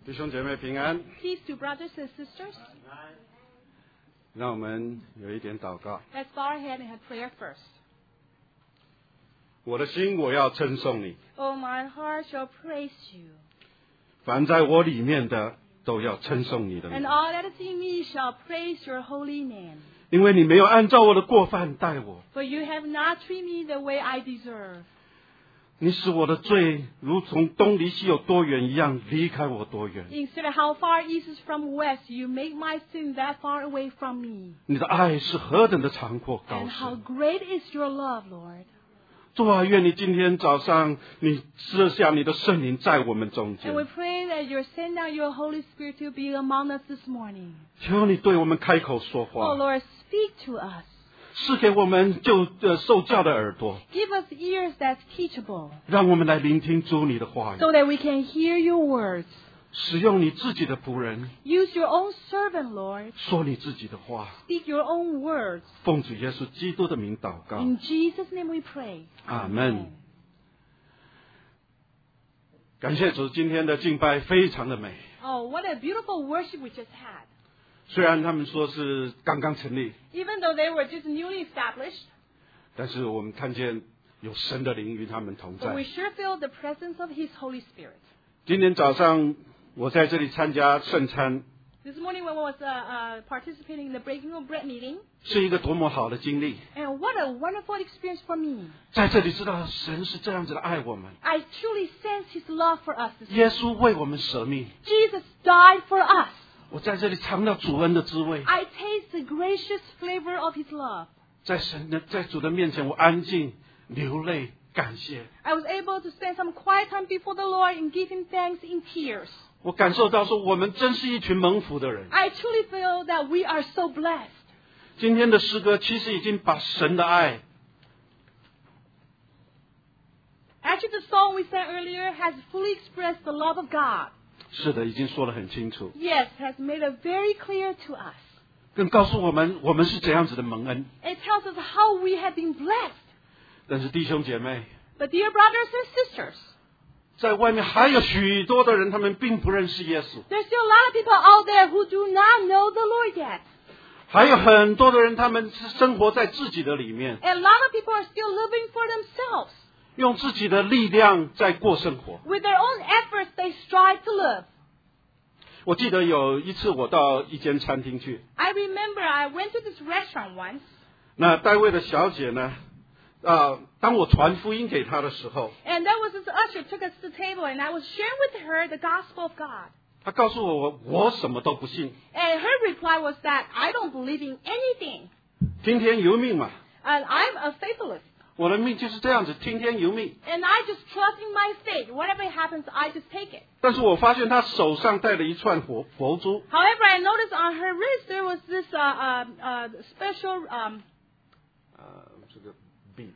弟兄姐妹平安。 Peace to brothers and sisters. 让我们有一点祷告。 Let's bow our head and have prayer first. 我的心，我要称颂你。 Oh, my heart shall praise you, 凡在我里面的，都要称颂你的 and 名， all that is in me shall praise your holy name. 因为你没有按照我的过犯待我， For you have not treated me the way I deserve. 你使我的罪如从东离西有多远一样，离开我多远。 Instead of how far east is from west, you make my sin that far away from me. 你的爱是何等的长阔高 And how 深。 great is your love, Lord. 主啊，愿你今天早上你赐下你的圣灵在我们中间 And，we pray that you send down your Holy Spirit to be among us this morning. 求你对我们开口说 Oh, 话， Lord, speak to us. 赐给我们受教的耳朵， Give us ears that's teachable, 让我们来聆听主你的话语， so that we can hear your words. 使用你自己的仆人 Use your own servant, Lord. 说你自己的话， Speak your own words. 奉主耶稣基督的名祷告， In Jesus' name we pray. 阿门。感谢主，今天的敬拜非常的美。 Oh, what a beautiful worship we just had. 虽然他们说是刚刚成立， Even though they were just newly established, 但是我们看见有神的灵与他们同 but we 在。 sure feel the presence of His Holy Spirit. 今天早上我在这里参加圣餐， This morning when I was participating in the breaking of bread meeting, 是一个多么好的经历。 and what a wonderful experience for me. 在这里知道神是这样子的爱我们， I truly sense His love for us. 耶稣为我们舍命。 Jesus died for us. 我在这里尝到主恩的滋味， I taste the gracious flavor of His love. 在主的面前，我安静流泪感谢。 I was able to spend some quiet time before the Lord and give Him thanks in tears. 我感受到说，我们真是一群蒙福的人。 I truly feel that we are so blessed. 今天的诗歌其实已经把神的爱， Actually, the song we sang earlier has fully expressed the love of God. 是的，已经说得很清楚， Yes, has made it very clear to us. 更告诉我们我们是怎样子的蒙恩。 It tells us how we have been blessed. 但是弟兄姐妹， But dear brothers and sisters, 在外面还有许多的人，他们并不认识耶稣， there's still a lot of people out there who do not know the Lord yet. 还有很多的人，他们是生活在自己的里面， And a lot of people are still living for themselves. 用自己的力量在过生活。 With their own efforts, they strive to live. 我记得有一次我到一间餐厅去， I remember I went to this restaurant once, 那单位的小姐呢，当我传福音给她的时候， and there was this usher took us to the table, and I was sharing with her the gospel of God. 她告诉我什么都不信， And her reply was that I don't believe in anything, 听天由命嘛， and I'm a fatalist. 我的命就是这样子，听天由命。 And I just trust in my fate. Whatever happens, I just take it. 但是我发现她手上戴了一串佛珠， However, I noticed on her wrist there was this special 这个 bead，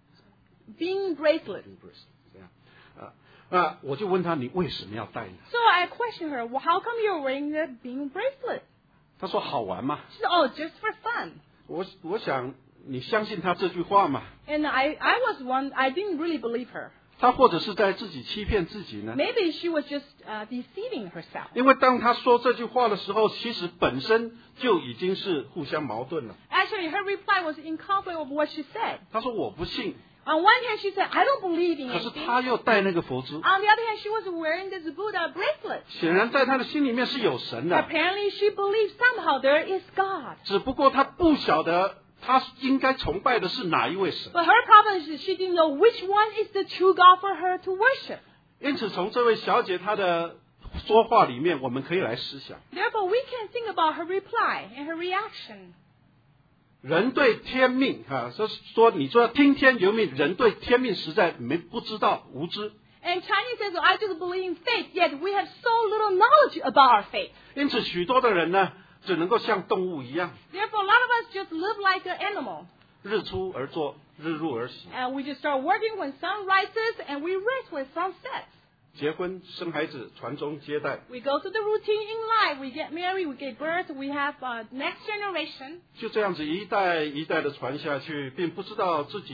bean bracelet. 这样那我就问她你为什么要戴呢？ So I questioned her, well, how come you're wearing the bean bracelet? 她说好玩嘛。 She said, oh, just for fun. 我想你相信她这句话嘛？ And I was one, I didn't really believe her. 她或者是在自己欺骗自己呢？ Maybe she was just deceiving herself. 因为当她说这句话的时候，其实本身就已经是互相矛盾了。 Actually, her reply was in conflict with what she said. 她说我不信， On one hand, she said, I don't believe in 可是 anything. 她又戴那个佛珠， On the other hand, she was wearing this Buddha bracelet. 显然在她的心里面是有神的， Apparently, she believes somehow there is God. 只不过她不晓得她应该崇拜的是哪一位神。 But her problem is she didn't know which one is the true God for her to worship. 因此，从这位小姐她的说话里面，我们可以来思想： Therefore, we can think about her reply and her reaction. 人对天命说你说听天由命，人对天命实在不知道无知。 And Chinese says, I just believe in fate, yet we have so little knowledge about our fate. 因此，许多的人呢，只能够像动物一样， Therefore, a lot of us just live like an animal. 日出而作，日入而息， And we just start working when sun rises, and we rest when sun sets. 结婚生孩子，传宗接代， We go through the routine in life. We get married, we give birth, we have next generation. 就这样子一代一代的传下去，并不知道自己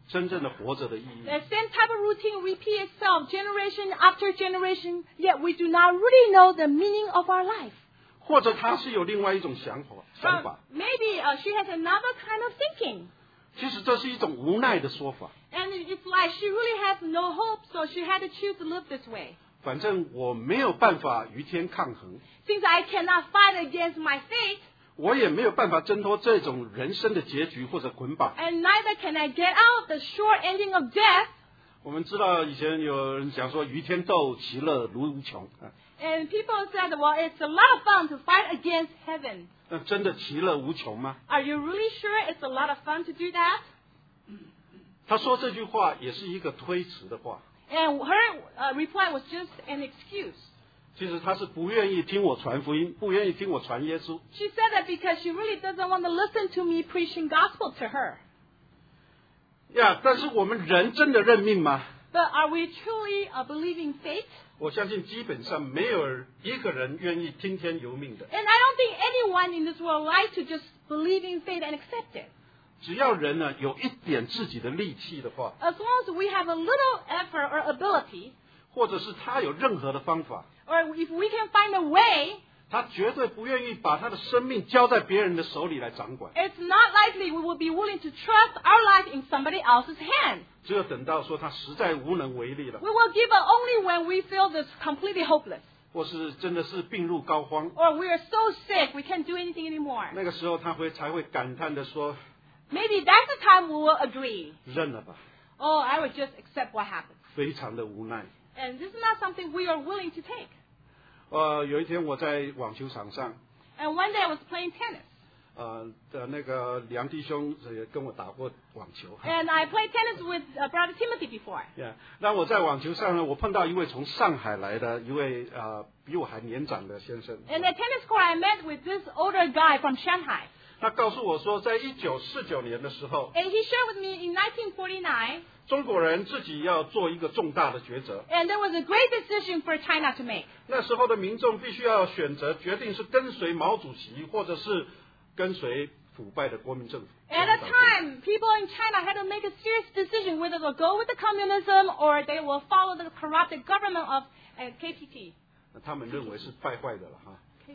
真正的活着的意义。 The same type of routine repeats itself generation after generation, yet we do not really know the meaning of our life. 或者他是有另外一种想法， Maybe she has another kind of thinking. 其实这是一种无奈的说法。 And it's like she really has no hope, so she had to choose to live this way. 反正我没有办法与天抗衡， Since I cannot fight against my fate, 我也没有办法挣脱这种人生的结局或者捆绑。 and neither can I get out the short ending of death. 我们知道以前有人讲说与天斗，其乐如无穷。 And people said, well, it's a lot of fun to fight against heaven. 那真的其乐无穷吗？ Are you really sure it's a lot of fun to do that? 他说这句话也是一个推辞的话， And her reply was just an excuse. 其实他是不愿意听我传福音，不愿意听我传耶稣。 She said that because she really doesn't want to listen to me preaching gospel to her. 呀，但是我们人真的认命吗？ But are we truly believing fate? 我相信基本上没有一个人愿意听天由命的。 And I don't think anyone in this world likes to just believe in fate and accept it. 只要人呢有一点自己的力气的话， As long as we have a little effort or ability, 或者是他有任何的方法， or if we can find a way, 他绝对不愿意把他的生命交在别人的手里来掌管。 it's not likely we will be willing to trust our life in somebody else's hands. 只有等到说他实在无能为力了， We will give up only when we feel this completely hopeless. 或是真的是病入膏肓， Or we are so sick we can't do anything anymore. 那个时候他才会感叹的说 Maybe that's the time we will agree. 认了吧， Oh, I would just accept what happens. 非常的无奈。 And this is not something we are willing to take. 有一天我在网球场上， And one day I was playing tennis. 那个梁弟兄也跟我打过网球。 And I played tennis with Brother Timothy before. Yeah. 那我在网球上呢，我碰到一位从上海来的一位比我还年长的先生。 In the tennis court, I met with this older guy from Shanghai. 他告诉我说，在1949年的时候， And he shared with me in 1949, 中国人自己要做一个重大的抉择。 and there was a great decision for China to make. 那时候的民众必须要选择，决定是跟随毛主席，或者是跟随腐败的国民政府。 At the time, people in China had to make a serious decision whether they'll go with the communism or they will follow the corrupted government of KPT. 他们认为是败坏的了哈。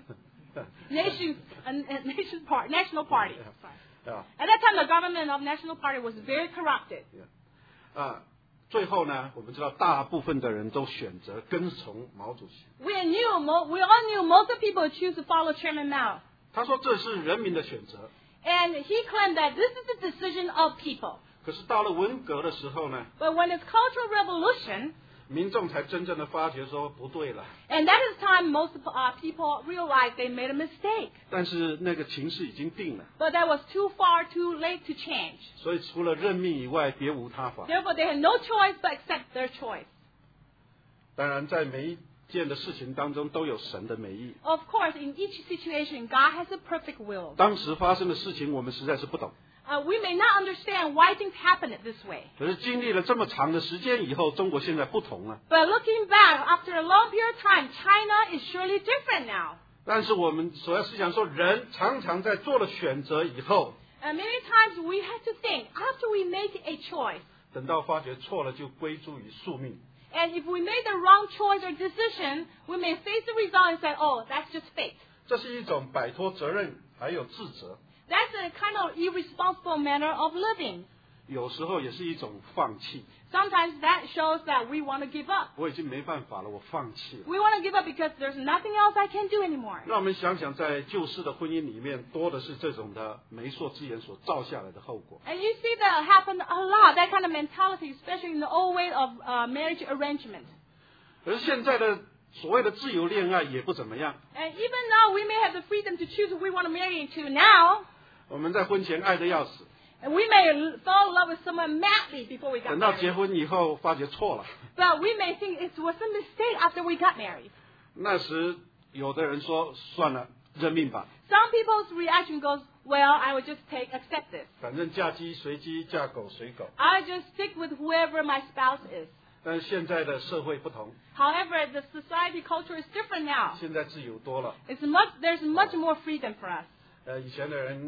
National Party. Sorry. 啊 At that time, the government of National Party was very corrupted. 最后呢，我们知道大部分的人都选择跟从毛主席。 We all knew most of the people choose to follow Chairman Mao. 他说这是人民的选择。 And he claimed that this is the decision of people. 可是到了文革的时候呢， But when it's Cultural Revolution, 民众才真正的发觉说不对了。 and that is the time most people realized they made a mistake. 但是那个情势已经定了， But that was too far, too late to change. 所以除了认命以外，别无他法。 Therefore, they had no choice but accept their choice. 当然，在每一件的事情当中都有神的美意。 Of course, in each situation, God has a perfect will. 当时发生的事情，我们实在是不懂。 We may not understand why things happen this way. 可是经历了这么长的时间以后，中国现在不同了。 But looking back, after a long period of time, China is surely different now. 但是我们所要思想说，人常常在做了选择以后， And many times we have to think, after we make a choice, 等到发觉错了，就归诸于宿命。 and if we made the wrong choice or decision, we may face the result and say, oh, that's just fate. 这是一种摆脱责任还有自责， That's a kind of irresponsible manner of living. 有时候也是一种放弃。 Sometimes that shows that we want to give up. 我已经没办法了，我放弃了。 We want to give up because there's nothing else I can do anymore. 让我们想想，在旧式的婚姻里面，多的是这种的媒妁之言所造下来的后果。 And you see that happen a lot, that kind of mentality, especially in the old way of marriage arrangement. 而现在的所谓的自由恋爱也不怎么样。 And even now, we may have the freedom to choose who we want to marry into now. 我们在婚前爱得要死， And we may fall in love with someone madly before we got 等到结 married. 婚以后发觉错了。 But we may think it was a mistake after we got married. 那时有的人说算了，认命吧， Some people's reaction goes, well, I would just accept this. 反正嫁鸡随鸡，嫁狗随狗。 I'll just stick with whoever my spouse is. 但是现在的社会不同， However, the society culture is different now. 现在自由多了。 There's much more freedom for us. 以前的人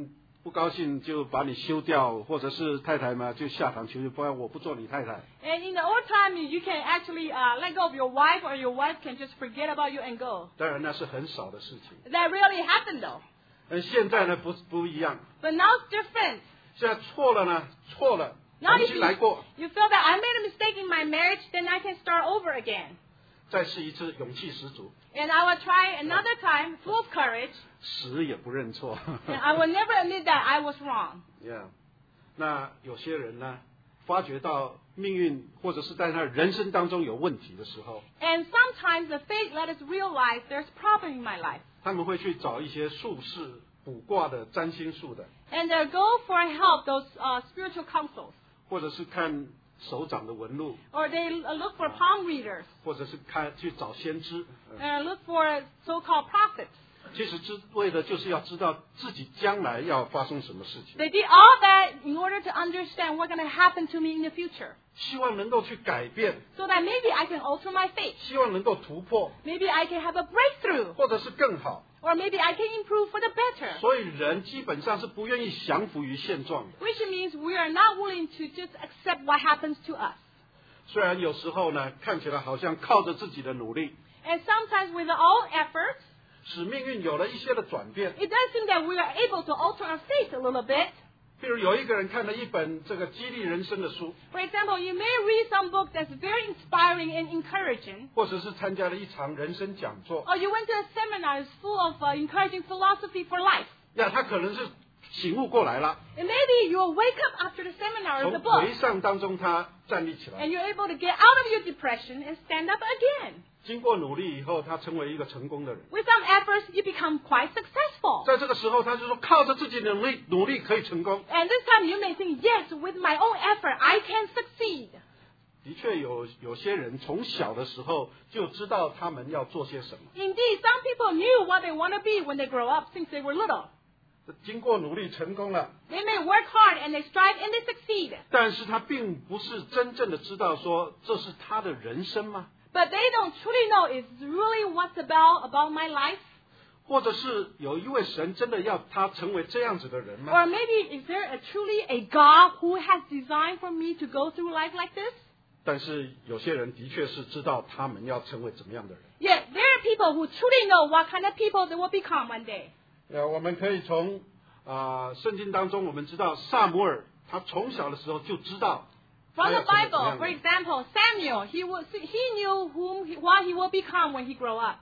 不高兴就把你休掉，或者是太太嘛就下堂求救，不然我不做你太太。 And in the old time, you can actually let go of your wife, or your wife can just forget about you and go. 当然那是很少的事情。 That really happened though. 现在呢不一样。 But now it's different. 现在错了呢，错了， Now 重新来过， you feel that I made a mistake in my marriage, then I can start over again. 再试一次，勇气十足。 And I will try another time, full of courage, 死也不认错。 and I will never admit that I was wrong. Yeah， 那有些人呢，发觉到命运或者是在他人生当中有问题的时候， And sometimes the fate let us realize there's problem in my life. 他们会去找一些术士、卜卦的、占星术的， And they go for help, those spiritual counsels. 或者是看手掌的纹路， Or they look for palm readers, 或者是去找先知。 look for so-called prophets. 其实为的就是要知道自己将来要发生什么事情， They did all that in order to understand what's going to happen to me in the future. 希望能够去改变， So that maybe I can alter my fate. 希望能够突破， Maybe I can have a breakthrough. 或者是更好。 Or maybe I can improve for the better. 所以人基本上是不愿意降服于现状的。 Which means we are not willing to just accept what happens to us. 虽然有时候呢，看起来好像靠着自己的努力， And sometimes with our own efforts, 使命运有了一些的转变。 it does seem that we are able to alter our fate a little bit. 譬如有一个人看了一本这个激励人生的书， For example, you may read some book that's very inspiring and encouraging. 或者是参加了一场人生讲座， Or you went to a seminar that's full of encouraging philosophy for life. 他可能是醒悟过来了， And maybe you'll wake up after the seminar or 从 the book. 颓丧当中他站立起来， And you're able to get out of your depression and stand up again. 经过努力以后，他成为一个成功的人。 With some efforts, you become quite successful. 在这个时候，他就说靠着自己的努力可以成功。 And this time you may think, yes, with my own effort, I can succeed. 的确有些人从小的时候就知道他们要做些什么， Indeed, some people knew what they want to be when they grow up since they were little. 经过努力成功了， They may work hard and they strive and they succeed. 但是他并不是真正的知道说这是他的人生吗？ But they don't truly know is really what's about my life. 或者是有一位神真的要他成为这样子的人吗？ Or maybe is there truly a God who has designed for me to go through life like this? 但是有些人的确是知道他们要成为怎么样的人。 Yet there are people who truly know what kind of people they will become one day. 我们可以从圣经当中我们知道撒母耳他从小的时候就知道。 From the Bible, for example, Samuel, he knew what he will become when he grow up.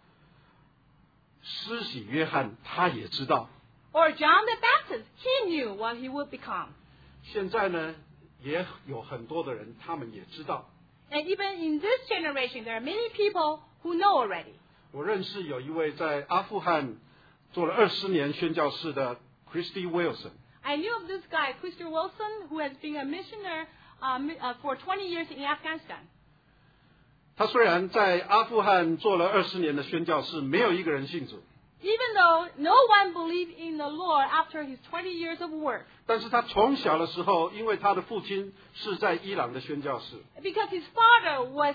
施洗约翰他也知道。 Or John the Baptist, he knew what he would become. 现在呢，也有很多的人他们也知道。 And even in this generation, there are many people who know already. 我认识有一位在阿富汗做了20年宣教士的 Christy Wilson。 I knew of this guy, Christy Wilson, who has been a missionary for 20 years in Afghanistan. 他虽然在阿富汗做了20年的宣教士，没有一个人信主， Even though no one believed in the Lord after his 20 years of work. 但是他从小的时候，因为他的父亲是在伊朗的宣教士， Because his father was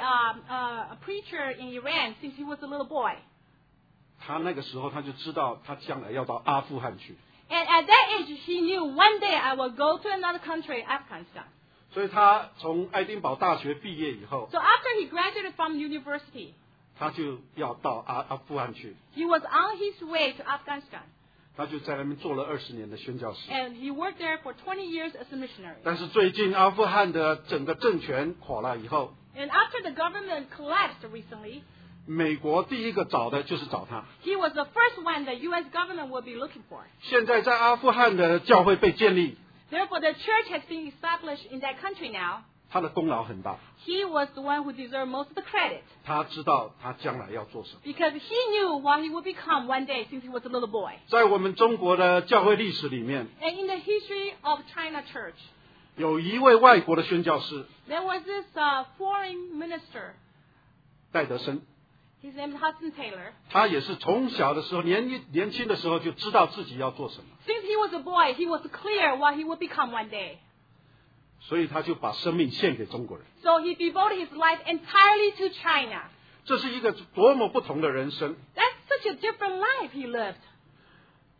a preacher in Iran since he was a little boy. 他那个时候他就知道他将来要到阿富汗去， And at that age, he knew one day I will go to another country, Afghanistan. 所以他从爱丁堡大学毕业以后， So after he graduated from university, 他就要到阿富汗去， he was on his way to Afghanistan. 他就在那边做了20年的宣教士。 And he worked there for 20 years as a missionary. 但是最近阿富汗的整个政权垮了以后， And after the government collapsed recently, 美国第一个找的就是找他。 he was the first one the U.S. government will be looking for. 现在在阿富汗的教会被建立， Therefore, the church has been established in that country now. 他的功劳很大。 He was the one who deserved most of the credit 他知道他将来要做什么。 because he knew what he would become one day since he was a little boy. 在我们中国的教会历史里面， And in the history of China Church, 有一位外国的宣教士 there was this foreign minister. 戴德生， His name is Hudson Taylor. 他也是从小的时候年轻的时候就知道自己要做什么， Since he was a boy, he was clear what he would become one day. 所以他就把生命献给中国人。 So he devoted his life entirely to China. 这是一个多么不同的人生！ That's such a different life he lived.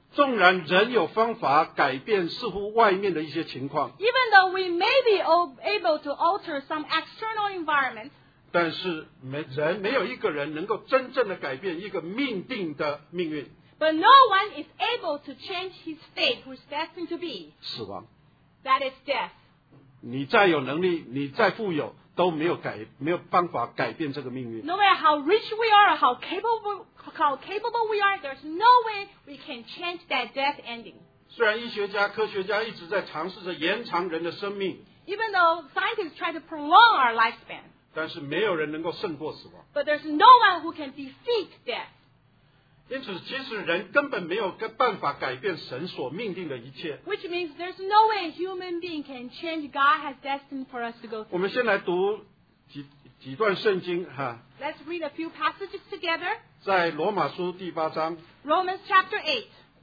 纵然人有方法改变似乎外面的一些情况， Even though we may be able to alter some external environment, 但是没有一个人能够真正的改变一个命定的命运， but no one is able to change his fate who is destined to be. 死亡。 That is death. 你再有能力，你再富有，都没有办法改变这个命运。 No matter how rich we are or how capable we are, there's no way we can change that death ending. 虽然医学家、科学家一直在尝试着延长人的生命， Even though scientists try to prolong our lifespan, 但是没有人能够胜过死亡。 but there's no one who can defeat death. 因此，即使人根本没有办法改变神所命定的一切， Which means there's no way a human being can change God has destined for us to go 我 through. 们先来读几段圣经哈， Let's read a few passages together. 在罗马书第8章 Romans chapter 8,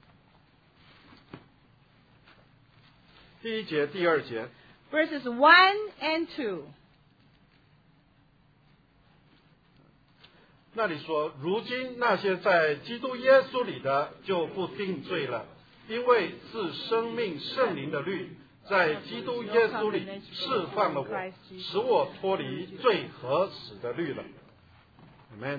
第1节、第2节， verses 1 and 2. 那里说：如今那些在基督耶稣里的就不定罪了，因为是生命圣灵的律在基督耶稣里释放了我，使我脱离罪和死的律了。Amen。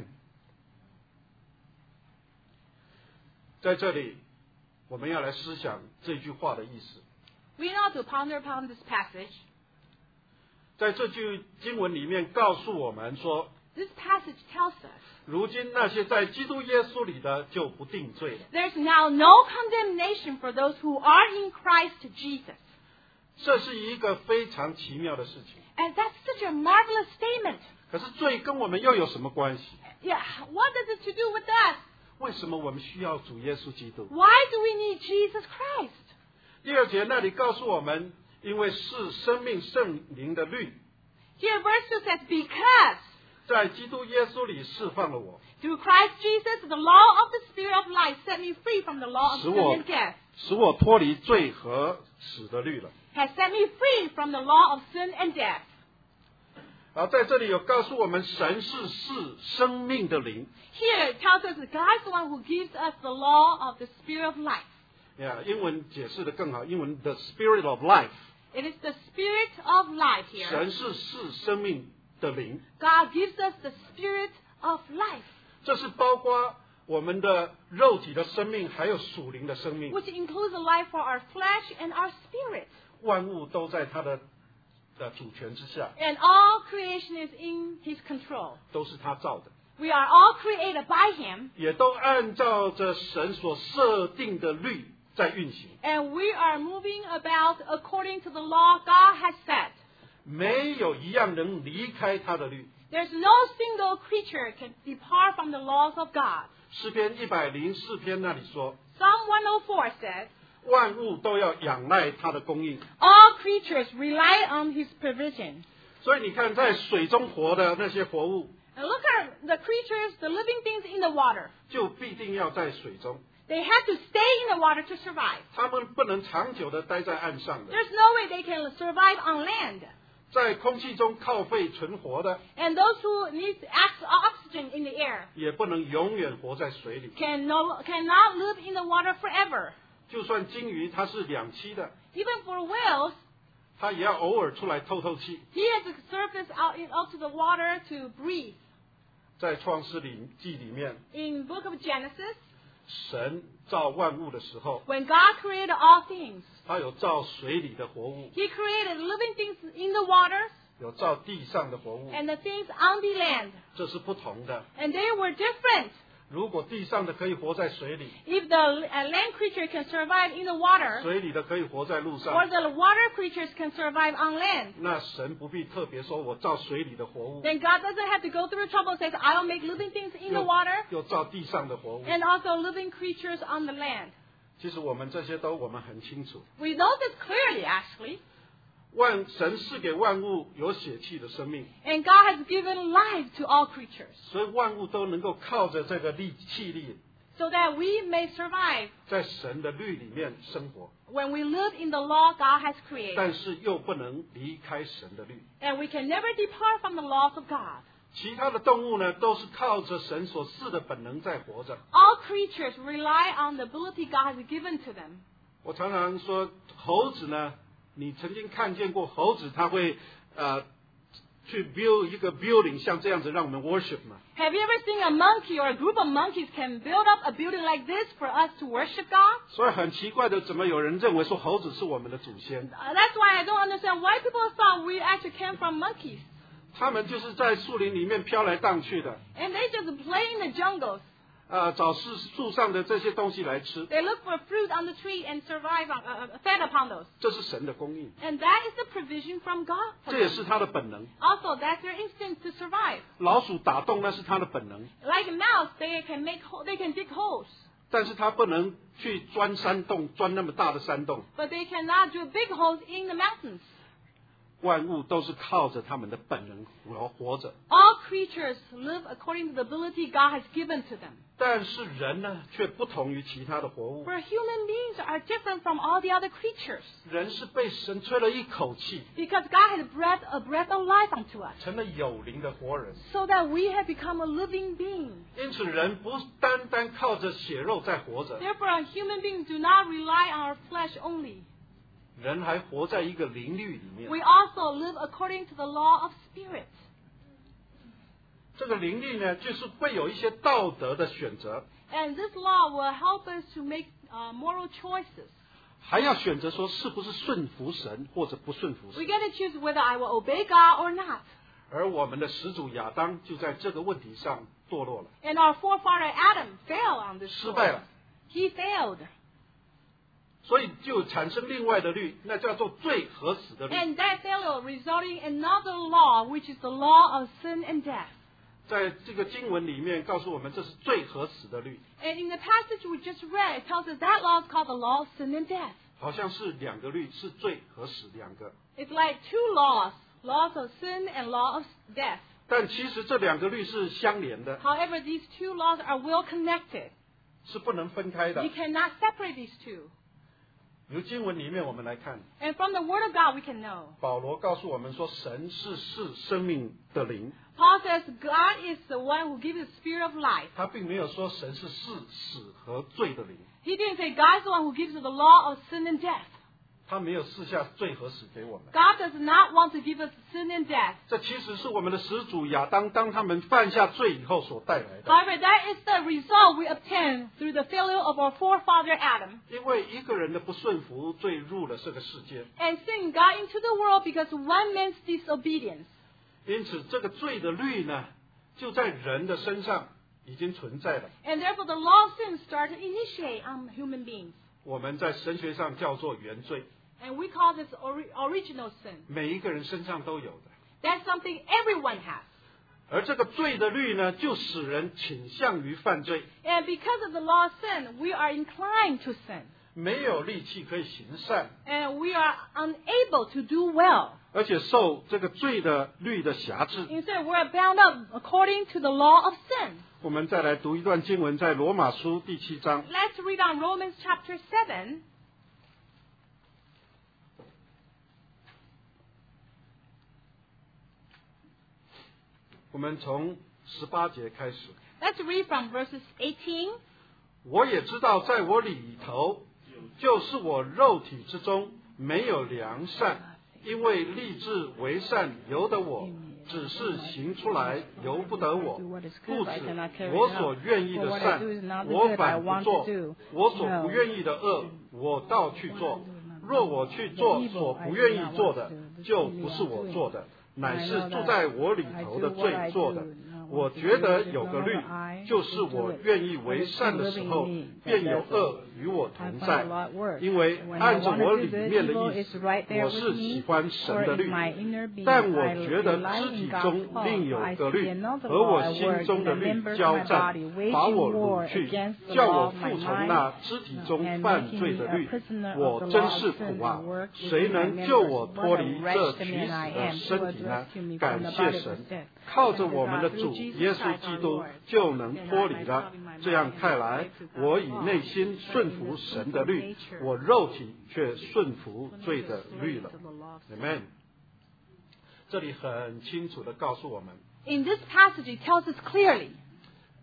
在这里，我们要来思想这句话的意思。 We know to ponder upon this passage. 在这句经文里面告诉我们说， This passage tells us 如今那些在基督耶稣里的就不定罪了。 there's now no condemnation for those who are in Christ Jesus. 这是一个非常奇妙的事情。 And that's such a marvelous statement. 可是罪跟我们又有什么关系？ Yeah, what does it to do with us? 为什么我们需要主耶稣基督？ Why do we need Jesus Christ? 第2节那里告诉我们，因为是生命圣灵的律， Here verse 2 says, because 在基督耶稣里释放了我， through Christ Jesus, the law of the Spirit of life set me free from the law of 使 sin 我 and death. 使我脱离罪和死的律了。 Has set me free from the law of sin and death. 而在这里有告诉我们，神是生命的灵。 Here it tells us that God is the one who gives us the law of the Spirit of life. 英文解释的更好，英文 the Spirit of life， It is the Spirit of life here. 神是生命的灵， God gives us the Spirit of life, 这是包括我们的肉体的生命，还有属灵的生命， which includes a life for our flesh and our spirit. 万物都在他的主权之下， And all creation is in His control. 都是他造的， We are all created by Him, 也都按照着神所设定的律在运行， and we are moving about according to the law God has set. 没有一样能离开他的律。 There's no single creature can depart from the laws of God. 诗篇104篇那里说， Psalm 104 says, 万物都要仰赖他的供应。 all creatures rely on His provision. 所以你看，在水中活的那些活物， And look at the creatures, the living things in the water. 就必定要在水中， They have to stay in the water to survive. 他们不能长久的待在岸上的， There's no way they can survive on land. 在空气中靠肺存活的， And those who need oxygen in the air 也不能永远活在水里。 cannot live in the water forever. 就算鲸鱼它是两栖的， Even for whales, 它也要偶尔出来透透气。 he has to surface out to the water to breathe. 在创世纪里面， In book of Genesis, 神造万物的时候， when God created all things, 他有造水里的活物， He created living things in the waters 有造地上的活物， and the things on the land. 这是不同的。 And they were different. 如果地上的可以活在水里， If the land creature can survive in the water, 水里的可以活在路 or 上， the water creatures can survive on land, 那神不必特别说我造水里的活物， then God doesn't have to go through trouble and say, I'll make living things in the water 又造地上的活物。 and also living creatures on the land. 其实我们这些我们很清楚， We know this clearly, actually. 神赐给万物有血气的生命， And God has given life to all creatures 所以万物都能够靠着这个气力， so that we may survive 在神的律里面生活， when we live in the law God has created. 但是又不能离开神的律。 And we can never depart from the laws of God. 其他的动物呢，都是靠着神所赐的本能在活着。 All creatures rely on the ability God has given to them. 我常常说，猴子呢，你曾经看见过猴子，它会去 build 一个 building 像这样子让我们 worship 吗？ Have you ever seen a monkey or a group of monkeys can build up a building like this for us to worship God? 所以很奇怪的，怎么有人认为说猴子是我们的祖先？ That's why I don't understand why people thought we actually came from monkeys. 他们就是在树林里面飘来荡去的， And they just play in the jungles. 找树上的这些东西来吃， They look for fruit on the tree and survive, fed upon those. 这是神的供应， And that is the provision from God. 这也是他的本能。 Also, that's their instinct to survive. 老鼠打洞那是他的本能， Like a mouse, they can dig holes. 但是他不能去钻山洞，钻那么大的山洞。 But they cannot do big holes in the mountains. 万物都是靠着他们的本能活着， All creatures live according to the ability God has given to them. 但是人呢，却不同于其他的活物。 For human beings are different from all the other creatures. 人是被神吹了一口气， Because God has breathed a breath of life unto us. 成了有灵的活人。 So that we have become a living being. 因此，人不单单靠着血肉在活着， Therefore, human beings do not rely on our flesh only. 人还活在一个灵律里面。 We also live according to the law of spirit. 这个灵律呢，就是会有一些道德的选择， And this law will help us to make moral choices. 还要选择说是不是顺服神或者不顺服 We 神。 get to choose whether I will obey God or not. 而我们的始祖亚当就在这个问题上堕落了， And our forefather Adam fell on this 失败 choice. 了， He failed. 所以就产生另外的律，那叫做罪和死的律。 And that failure resulting in another law, which is the law of sin and death. 在这个经文里面告诉我们，这是罪和死的律， And in the passage we just read, it tells us that law is called the law of sin and death. 好像是两个律，是罪和死两个。 It's like two laws, laws of sin and law of death. 但其实这两个律是相连的， However, these two laws are well connected. 是不能分开的 We。cannot separate these two. 由经文里面我们来看， And from the Word of God, we can know. 保罗告诉我们说，神是生命的灵， Paul says God is the one who gives the spirit of life. 他并没有说神是死和罪的灵， He didn't say God is the one who gives you the law of sin and death. 他没有赐下罪和死给我们。 God does not want to give us sin and death. 这其实是我们的始祖亚当，当他们犯下罪以后所带来的。 However, that is the result we obtain through the failure of our forefather Adam. 因为一个人的不顺服，罪入了这个世界， And sin got into the world because one man's disobedience. 因此这个罪的律呢，就在人的身上已经存在了。 And therefore the law of sin started to initiate on human beings. 我们在神学上叫做原罪， And we call this original sin. 每一个人身上都有的。 That's something everyone has. 而这个罪的律呢，就使人倾向于犯罪， And because of the law of sin, we are inclined to sin. 没有力气可以行善， And we are unable to do well. 而且受这个罪的律的辖制。 Instead, we are bound up according to the law of sin. 我们再来读一段经文，在罗马书第7章。 Let's read on Romans chapter 7. 我们从18节开始。 Let's read from verses 18. 我也知道，在我里头，就是我肉体之中没有良善，因为立志为善由得我，只是行出来由不得我。故此，我所愿意的善，我反不做；我所不愿意的恶，我倒去做。若我去做所不愿意做的，就不是我做的，乃是住在我里头的罪做的。我觉得有个律，就是我愿意为善的时候，便有恶与我同在。因为按着我里面的意思，我是喜欢神的律，但我觉得肢体中另有个律，和我心中的律交战，把我掳去，叫我服从那肢体中犯罪的律。我真是苦啊！谁能救我脱离这取死的身体呢？感谢神，靠着我们的主耶稣基督就能脱离了。这样看来，我以内心顺服神的律，我肉体却顺服罪的律了。Amen。这里很清楚地告诉我们， In this passage, it tells us clearly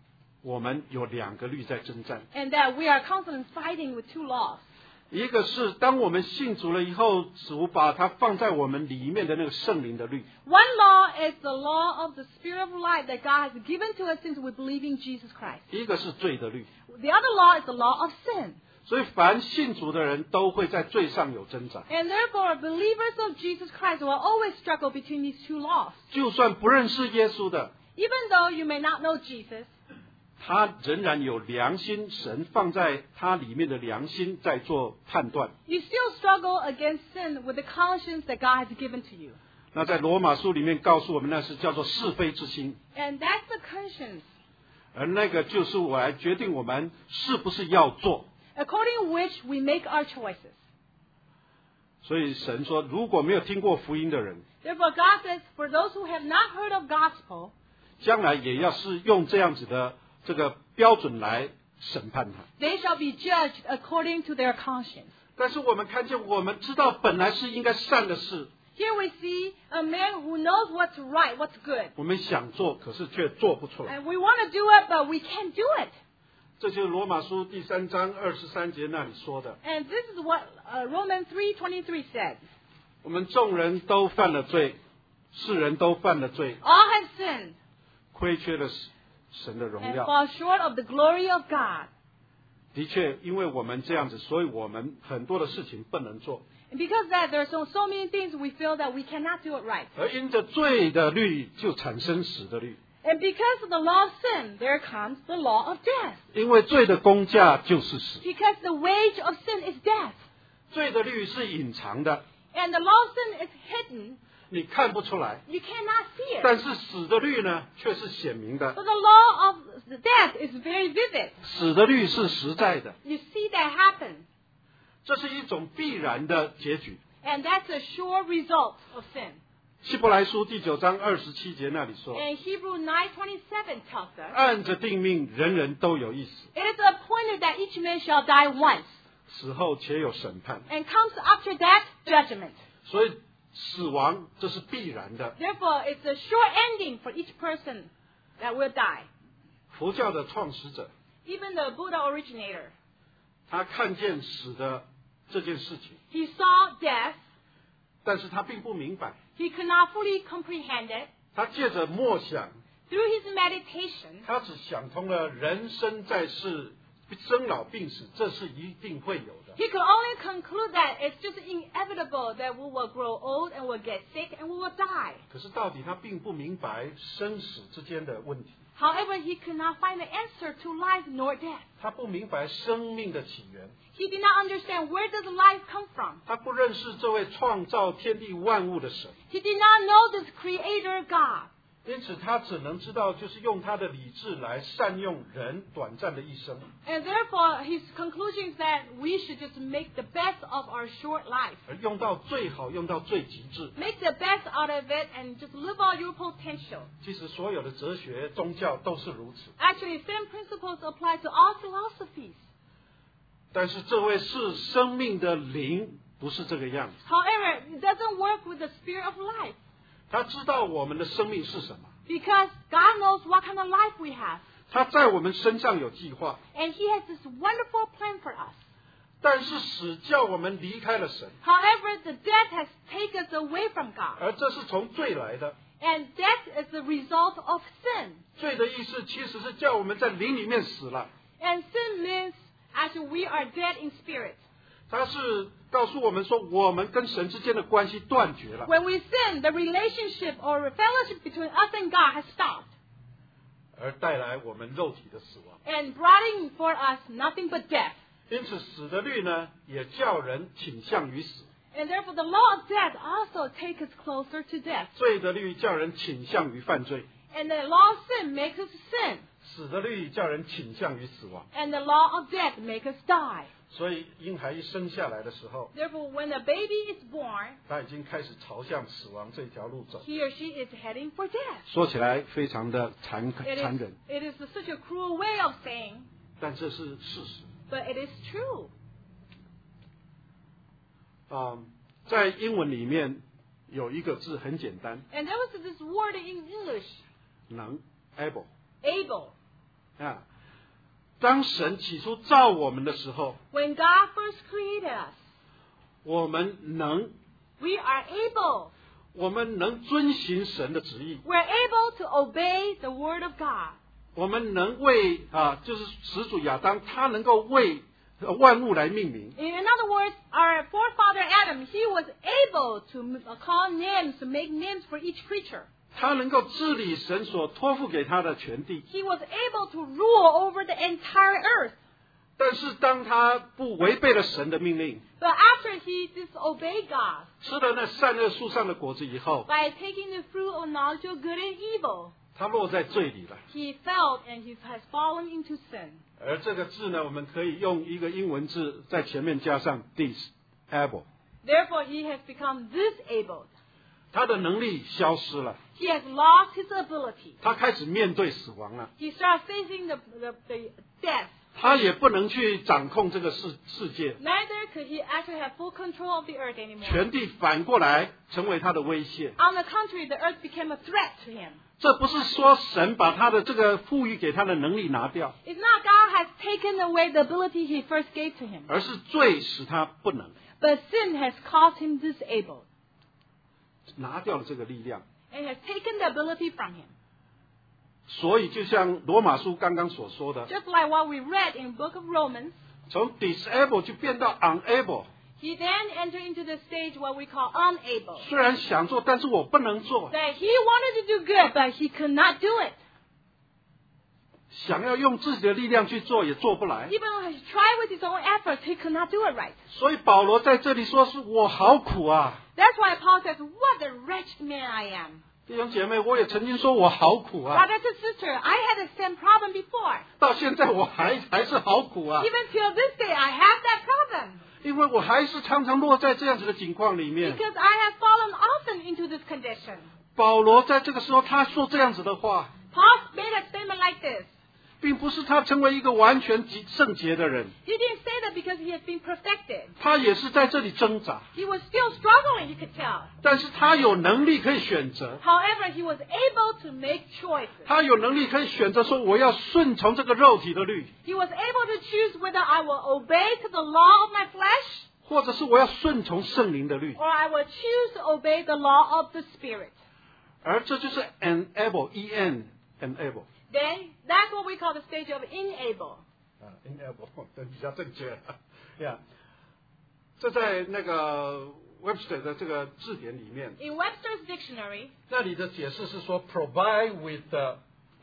我们有2个律在征战。 and that we are constantly fighting with 2 laws. 一个是当我们信主了以后，主把它放在我们里面的那个圣灵的律。 One law is the law of the Spirit of life that God has given to us since we believe in Jesus Christ. 一个是罪的律。 The other law is the law of sin. 所以凡信主的人都会在罪上有挣扎。 And therefore, believers of Jesus Christ will always struggle between these 2 laws. 就算不认识耶稣的， Even though you may not know Jesus, 他仍然有良心，神放在他里面的良心在做判断。 you still struggle against sin with the conscience that God has given to you. 那在罗马书里面告诉我们，那是叫做是非之心， And that's the conscience, 而那个就是我来决定我们是不是要做。 according to which we make our choices. 所以神说，如果没有听过福音的人， Therefore, God says, for those who have not heard of gospel, 将来也要是用这样子的这个标准来审判他。 they shall be judged according to their conscience. 但是我们看见，我们知道本来是应该善的事， Here we see a man who knows what's right, what's good. 我们想做，可是却做不出来。 And we want to do it, but we can't do it. 这就是罗马书第3章23节那里说的。 And this is what Romans 3:23 said. 我们众人都犯了罪，世人都犯了罪， All have sinned 亏缺了神的荣 and 耀。 fall short of the glory of God. 的确，因为我们这样子，所以我们很多的事情不能做。 And because of that, there are so many things we feel that we cannot do it right. 而因着罪的律，就产生死的律。 And because of the law of sin, there comes the law of death. 因为罪的工价就是死， Because the wage of sin is death. 罪的律是隐藏的， And the law of sin is hidden. 你看不出来。 You cannot see it. 但是死的律呢，却是显明的。 But the law of the death is very vivid. 死的律是实在的， You see that happen. 这是一种必然的结局。 And that's a sure result of sin. 希伯来书第9章27节那里说， And Hebrew 9:27 tells us, 按着定命，人人都有一死， it is appointed that each man shall die once, 死后且有审判。 and comes after that judgment. 所以死亡这是必然的。 Therefore, it's a sure ending for each person that will die. 佛教的创始者， Even the Buddha originator, 他看见死的这件事情， he saw death. 但是他并不明白。 He could not fully comprehend it. 他借着默想， Through his meditation, 他只想通了人生在世，生老病死，这是一定会有的。 he could only conclude that it's just inevitable that we will grow old and we'll get sick and we will die. 可是到底他并不明白生死之间的问题， However, he could not find the answer to life nor death. 他不明白生命的起源， He did not understand where does life come from. 他不认识这位创造天地万物的神， He did not know this creator God. 因此他只能知道就是用他的理智来善用人短暂的一生。 And therefore, his conclusion is that we should just make the best of our short life. 而用到最好，用到最极致。 Make the best out of it and just live out your potential. 其实所有的哲学、宗教都是如此。 Actually, same principles apply to all philosophies. 但是这位是生命的灵，不是这个样子。 However, it doesn't work with the spirit of life. 他知道我们的生命是什么， Because God knows what kind of life we have. 他在我们身上有计划， And He has this wonderful plan for us. 但是死叫我们离开了神， However, the death has taken us away from God. 而这是从罪来的。 And death is the result of sin. 罪的意思其实是叫我们在灵里面死了， And sin means actually we are dead in spirit. 他是告诉我们说，我们跟神之间的关系断绝了， When we sin, the relationship or fellowship between us and God has stopped. 而带来我们肉体的死亡。 And brought in for us nothing but death. 因此，死的律呢，也叫人倾向于死； And therefore, the law of death also takes us closer to death. 罪的律叫人倾向于犯罪； And the law of sin makes us sin. 死的律叫人倾向于死亡。 And the law of death makes us die. 所以，婴孩一生下来的时候， Therefore, when a baby is born, 他已经开始朝向死亡这条路走。 he or she is heading for death. 说起来非常的残忍， It is such a cruel way of saying, 但这是事实。 but it is true. 在英文里面有一个字很简单， And there was this word in English, 能 able able. 啊， 当神起初造我们的时候， when God first created us, 我们能 we are able. 遵行神的旨意， We're able to obey the word of God. 我们能为就是始祖亚当，他能够为万物来命名。 In other words, our forefather Adam, he was able to call names, to make names for each creature. 他能够治理神所托付给他的全地， He was able to rule over the entire earth. 但是当他不违背了神的命令， But after he disobeyed God 吃了那善恶树上的果子以后， by taking the fruit of knowledge of good and evil, 他落在罪里了。 he fell and he has fallen into sin. 而这个字呢，我们可以用一个英文字在前面加上 disable， Therefore, he has become disabled. 他的能力消失了， He has lost his ability. 他开始面对死亡了， He starts facing the death. 他也不能去掌控这个世界， Neither could he actually have full control of the earth anymore. 全地反过来成为他的威胁。 On the contrary, the earth became a threat to him. 这不是说神把他的这个赋予给他的能力拿掉， It's not God has taken away the ability he first gave to him, 而是罪使他不能， but sin has caused him disabled 拿掉了这个力量。 and has taken the ability from him. 所以就像罗马书刚刚所说的， Just like what we read in the book of Romans, 从 disable 就变到 unable， he then entered into the stage what we call unable. 虽然想做，但是我不能做。 That he wanted to do good, but he could not do it. 想要用自己的力量去做，也做不来。 Even though he tried with his own efforts, he could not do it right. 所以保罗在这里说：“是我好苦啊！” That's why Paul says, "What a wretched man I am." 弟兄姐妹，我也曾经说我好苦啊， Brothers and sisters, I had the same problem before. 到现在我还是好苦啊， Even till this day, I have that problem. 因为我还是常常落在这样子的境况里面。 Because I have fallen often into this condition. 保罗在这个时候他说这样子的话， Paul made a statement like this. 并不是他成为一个完全圣洁的人， He didn't say that because he has been perfected. 他也是在这里挣扎， He was still struggling, you could tell. 但是他有能力可以选择， However, he was able to make choices. 他有能力可以选择说我要顺从这个肉体的律， He was able to choose whether I will obey to the law of my flesh 或者是我要顺从圣灵的律， or I will choose to obey the law of the Spirit. 而这就是 enable enable Then that's what we call the stage of enable. enable 对比较正确呀。这在那个 Webster 的这个字典里面， In Webster's dictionary, 那里的解释是说 provide with the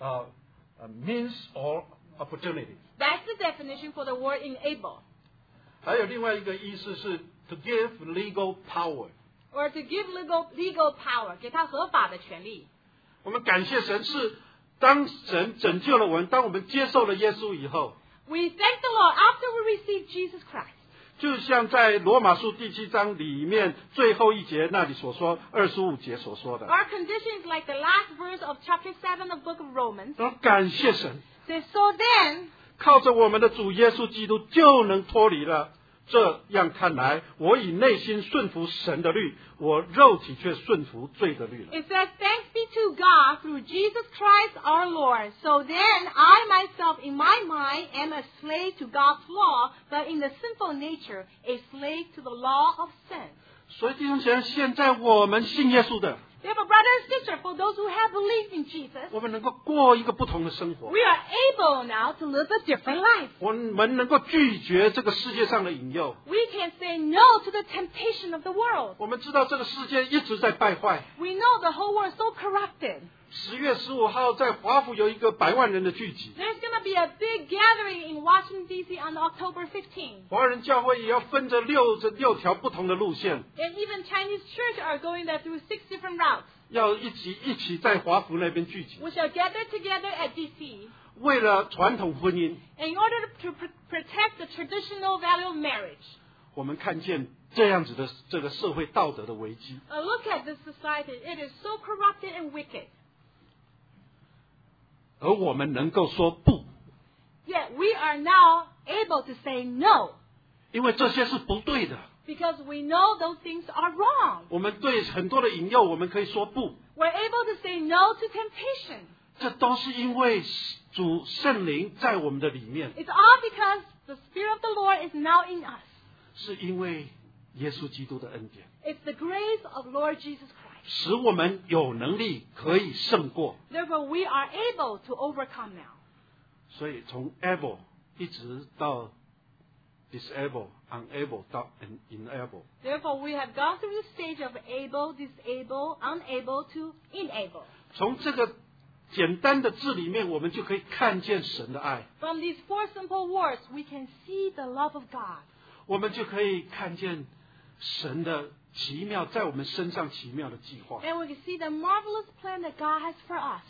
means or opportunity。 that's the definition for the word enable. 还有另外一个意思是 to give legal power。 Or to give legal power, 给他合法的权利。 我们感谢神是当神拯救了我们，当我们接受了耶稣以后， We thank the Lord after we receive Jesus Christ. 就像在罗马书第7章里面最后一节那里所说25节所说的， Our condition is like the last verse of chapter 7 of the book of Romans. 然后感谢神， Says, so then, 靠着我们的主耶稣基督就能脱离了。这样看来，我以内心顺服神的律，我肉体却顺服罪的律了。 it says, thanks be to God through Jesus Christ our Lord. So then, I myself in my mind am a slave to God's law, but in the sinful nature, a slave to the law of sin. 所以弟兄姐妹，现在我们信耶稣的， Therefore, brother and sister, for those who have believed in Jesus, 我们能够过一个不同的生活， we are able now to live a different life. 我们能够拒绝这个世界上的引诱。 We can say no to the temptation of the world. 我们知道这个世界一直在败坏。 We know the whole world is so corrupted. 10月15号在华府有一个100万人的聚集， There's going to be a big gathering in Washington, D.C. on October 15th. 华人教会也要分着6条不同的路线， And even Chinese church are going there through 6 different routes. 要一起在华府那边聚集， We shall gather together at D.C. 为了传统婚姻。 in order to protect the traditional value of marriage. 我们看见这样子的这个社会道德的危机， Look at this society. It is so corrupted and wicked. 而我们能够说不， Yet we are now able to say no 因为这些是不对的。 because we know those things are wrong. 我们对很多的引诱，我们可以说不。 We're able to say no to temptation. 这都是因为主圣灵在我们的里面， It's all because the Spirit of the Lord is now in us. 是因为耶稣基督的恩典， It's the grace of Lord Jesus Christ. 使我们有能力可以胜过。 Therefore, we are able to overcome now. 所以从 able 一直到 disable、unable 到 enable。 Therefore, we have gone through the stage of able, disable, unable to enable. 从这个简单的字里面，我们就可以看见神的爱， From these 4 simple words, we can see the love of God. 我们就可以看见神的奇妙在我们身上奇妙的计划。 And we can see the marvelous plan that God has for us.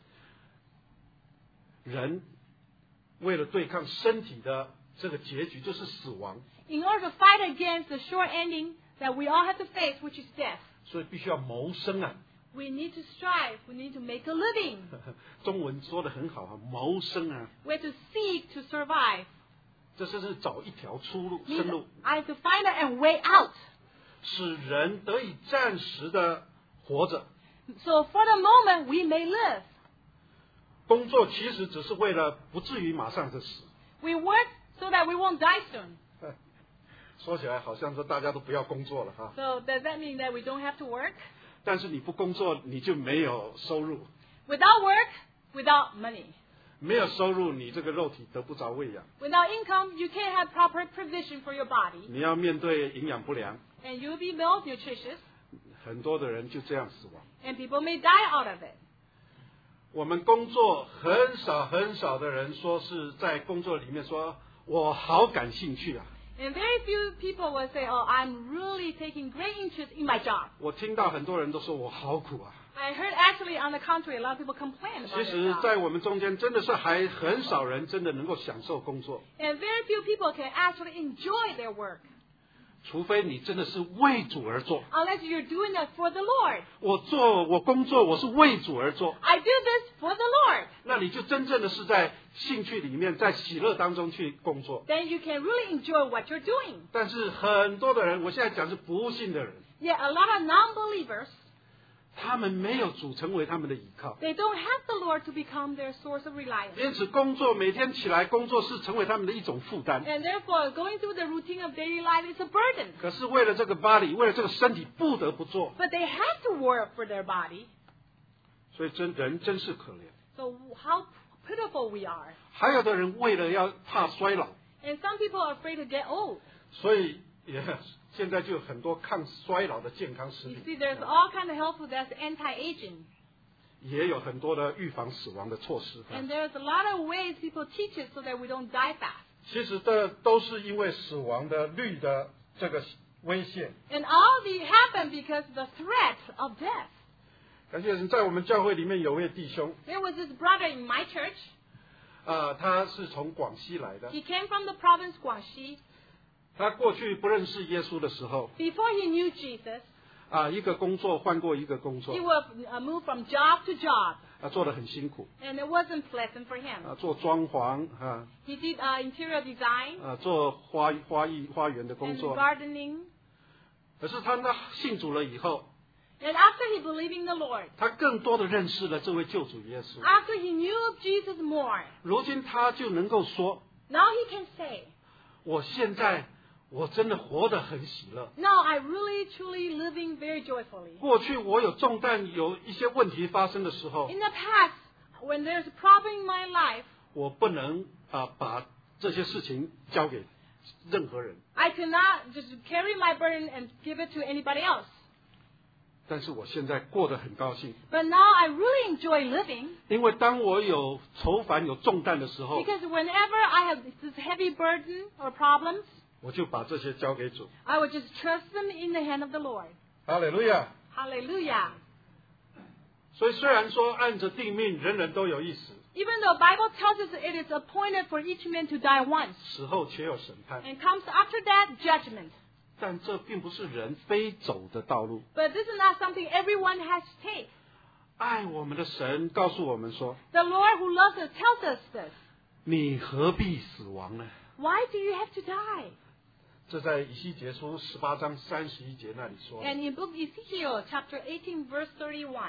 人为了对抗身体的这个结局，就是死亡， In order to fight against the sure ending that we all have to face, which is death, 所以必须要谋生啊。 we need to strive. We need to make a living. 中文说得很好啊，谋生啊， We have to seek to survive. 这是找一条出路、 Means 生路， I have to find a way out. 使人得以暂时的活着。 So for the moment, we may live. 工作其实只是为了不至于马上就死。 We work so that we won't die soon. 说起来好像说大家都不要工作了哈， So does that mean that we don't have to work? 但是你不工作，你就没有收入， Without work, without money. 没有收入，你这个肉体得不着喂养， Without income, you can't have proper provision for your body. 你要面对营养不良， And you'll be malnutritious. 很多的人就这样死亡。 And people may die out of it. 我们工作很少的人说是在工作里面说我好感兴趣啊， And very few people will say, oh, I'm really taking great interest in my job. 我听到很多人都说我好苦啊。 I heard actually on the contrary, a lot of people complain 其 about 实 their 在 job. 我们中间真的是还很少人真的能够享受工作， And very few people can actually enjoy their work. 除非你真的是为主而做。 Unless you're doing it for the Lord. 我工作我是为主而做， I do this for the Lord. 那你就真正的是在兴趣里面，在喜乐当中去工作。 Then you can really enjoy what you're doing. 但是很多的人，我现在讲是不信的人， Yet a lot of non-believers, 他们没有主成为他们的依靠， they don't have the Lord to become their source of reliance. 因此工作每天起来工作是成为他们的一种负担。 And therefore, going through the routine of daily life is a burden. 可是为了这个body，为了这个身体，不得不做， But they have to work for their body. 所以人真是可怜。 So how pitiful we are. 还有的人为了要怕衰老， And some people are afraid to get old. 所以现在就有很多抗衰老的健康食 You 品， see, there's all kind of health food that's anti-aging. 也有很多的预防死亡的措施。 And there's a lot of ways people teach it so that we don't die fast. 其实这都是因为死亡的率的这个危险。 And all these happen because of the threat of death. 感谢神，在我们教会里面有位弟兄， There was this brother in my church. 他是从广西来的。 He came from the province Guangxi. 他过去不认识耶稣的时候， Before he knew Jesus, 一个工作换过一个工作 he，would move from job to job. 做得很辛苦， And it wasn't pleasant for him. 做装潢 He did interior design 做花园的工 and 作。 gardening. 可是他信主了以后， And after he believed in the Lord, 他更多的认识了这位救主耶稣。 after he knew of Jesus more, 如今他就能够说， now he can say, 我现在我真的活得很喜乐。 now I really truly living very joyfully. 过去我有重担，有一些问题发生的时候， In the past, when there's a problem in my life, 我不能把这些事情交给任何人。 I cannot just carry my burden and give it to anybody else. 但是我现在过得很高兴， But now I really enjoy living 因为当我有愁烦、有重担的时候， because whenever I have this heavy burden or problems, 我就把这些交给主。 I would just trust them in the hand of the Lord. 哈利路亚！ Hallelujah. 所以虽然说按着定命，人人都有一死， Even though Bible tells us it is appointed for each man to die once, 死后且有审判， and comes after that judgment. 但这并不是人非走的道路。 But this is not something everyone has to take. 爱我们的神告诉我们说 The Lord who loves us tells us this.：“ 你何必死亡呢？” Why do you have to die? 这在以西结书18章31节那里说。 And in book Ezekiel chapter 18 verse 31,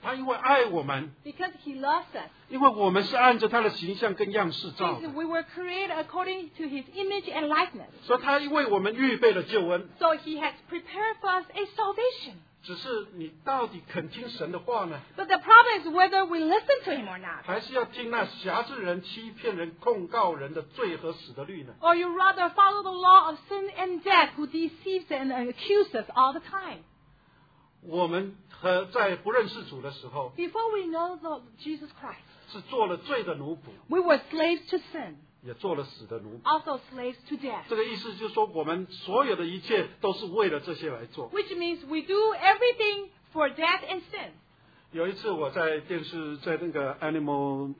他因为爱我们， because He loves us. 因为我们是按照他的形象跟样式造 Because 的， we were created according to His image and likeness. 所以他为我们预备了救恩。 So He has prepared for us a salvation. 只是你到底肯听神的话呢， But the problem is whether we listen to Him or not. 还是要听那辖制人、欺骗人、控告人的罪和死的律呢？ Or you rather follow the law of sin and death who deceives and accuses all the time. 我们在不认识主的时候， Before we know Jesus Christ, 是做了罪的奴仆， we were slaves to sin, 也做了死的奴仆。 also slaves to death. 这个意思就是说，我们所有的一切都是为了这些来做。 Which means we do everything for death and sin. 有一次我在电视，在那个 Animal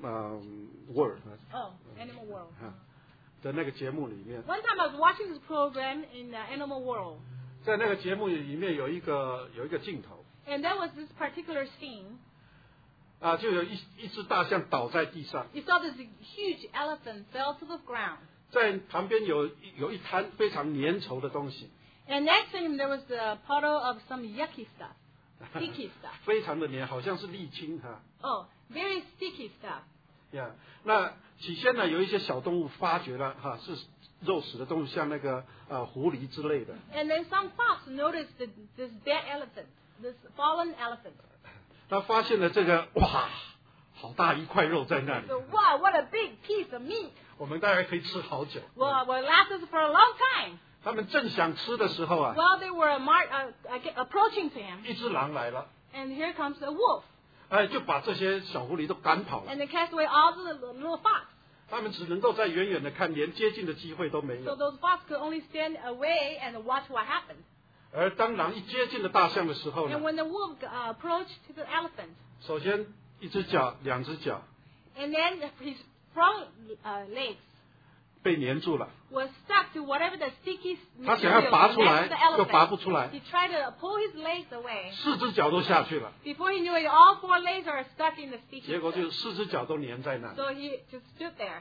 World Oh, Animal World. 的那个节目里面， One time I was watching this program in Animal World, 在那个节目里面有一个镜头 and there was this particular scene. 就有一只大象倒在地上， You saw this huge elephant fell to the ground. 在旁边有一滩非常粘稠的东西， And next to him there was a puddle of some yucky stuff, sticky stuff. 非常的黏，好像是沥青哈。 Oh, very sticky stuff. 呀，那起先呢，有一些小动物发觉了哈，是肉食的动物，像那个狐狸之类的。 And then some fox noticed this dead elephant, this fallen elephant. 他发现了这个，哇，好大一块肉在那里， So, wow, what a big piece of meat. 我们大概可以吃好久。 Well, it lasted for a long time. 他们正想吃的时候啊， While they were approaching to him, 一只狼来了， and here comes a wolf. 就把这些小狐狸都赶跑了。 And they cast away all the little fox. 他们只能够在远远的看，连接近的机会都没 So 有。 those fox could only stand away and watch what happened. 而当狼一接近了大象的时候 And 呢， when the wolf approached the elephant, 首先一只脚、两只脚 and then his front legs 被粘住了， was stuck to whatever the sticky 他想要 material 拔出 next 来 to the 又拔 elephant. 不出来， He tried to pull his legs away. 四只脚都下去了， Before he knew it, all four legs are stuck in the sticky 结果 stuff. 就四只脚都粘在那里。 So he just stood there.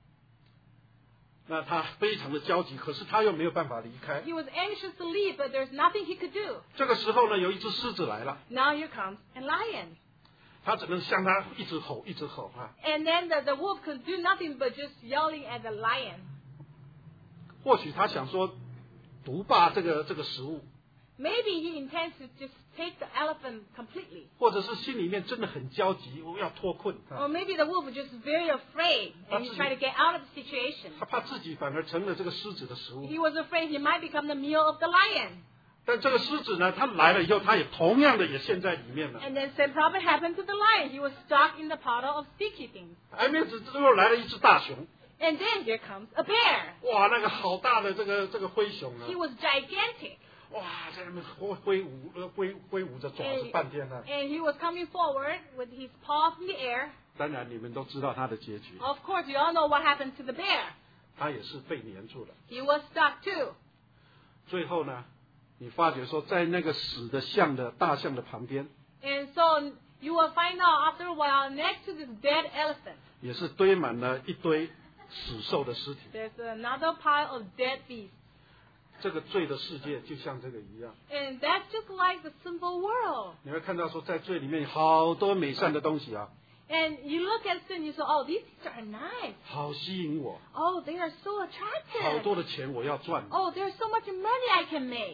那他非常的焦急，可是他又没有办法离开。 He was anxious to leave, but there's nothing he could do. 这个时候呢，有一只狮子来了， Now here comes a lion. 他只能向他一直吼，一直吼啊。 And then the wolf could do nothing but just yelling at the lion. 或许他想说，独霸这个食物， Maybe he intends to just take the elephant completely. 或者是心里面真的很焦急，我要脱困。 Or maybe the wolf was just very afraid and he tried to get out of the situation. 他怕自己反而成了这个狮子的食物。 He was afraid he might become the meal of the lion. 但这个狮子呢，他来了以后，他也同样的也陷在里面了。 And then same problem happened to the lion. He was stuck in the puddle of sticky things. 还没有之后来了一只大熊， And then here comes a bear. 哇，那个好大的这个灰熊啊， He was gigantic. 哇，在那边挥舞着爪子 And, 半天呢。 and he was coming forward with his paws in the air. 当然你们都知道他的结局， Of course, you all know what happened to the bear. 他也是被粘住了。 He was stuck too. 最后呢，你发觉说，在那个死的大象的旁边， And so you will find out after a while, next to this dead elephant, 也是堆满了一堆死兽的尸体。 there's another pile of dead beasts. 这个罪的世界就像这个一样， And that's just like the sinful world. 你会看到说，在罪里面好多美善的东西啊， And you look at sin, you say, oh, these things are nice. 好吸引我， Oh, they are so 好 attractive. 多的钱我要赚。 Oh, there's so much money I can make.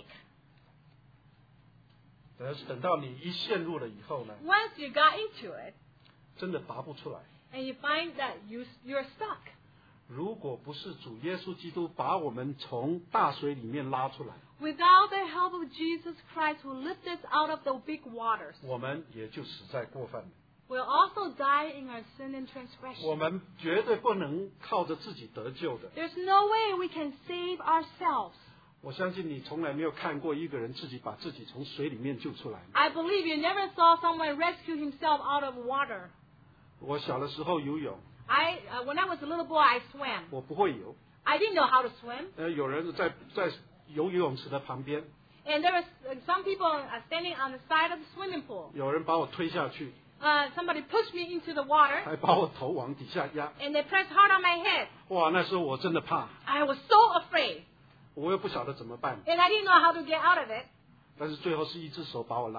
但是等到你一陷入了以后呢， Once you got into it, 真的拔不出来。 and you find that you're stuck. 如果不是主耶稣基督把我们从大水里面拉出来， Without the help of Jesus Christ who lifted us out of the big waters, 我们也就死在过犯里。 we'll also die in our sin and 我 transgression. 们绝对不能靠着自己得救的。 There's no way we can save ourselves. 我相信你从来没有看过一个人自己把自己从水里面救出来。 I believe you never saw someone rescue himself out of water. 我小的时候游泳， When I was a little boy, I swam. 我不会游。 I didn't know how to swim. 有人在游泳池的旁边， And there was some people standing on the side of the swimming pool. 有人把我推下去， Somebody pushed me into the water, 还把我头往底下压。 and they pressed hard on my head. 哇，那时候我真的怕， I was so afraid, 我又不晓得怎么办。 and I didn't know how to get out of it. 但是最后是一只手把我拉起来。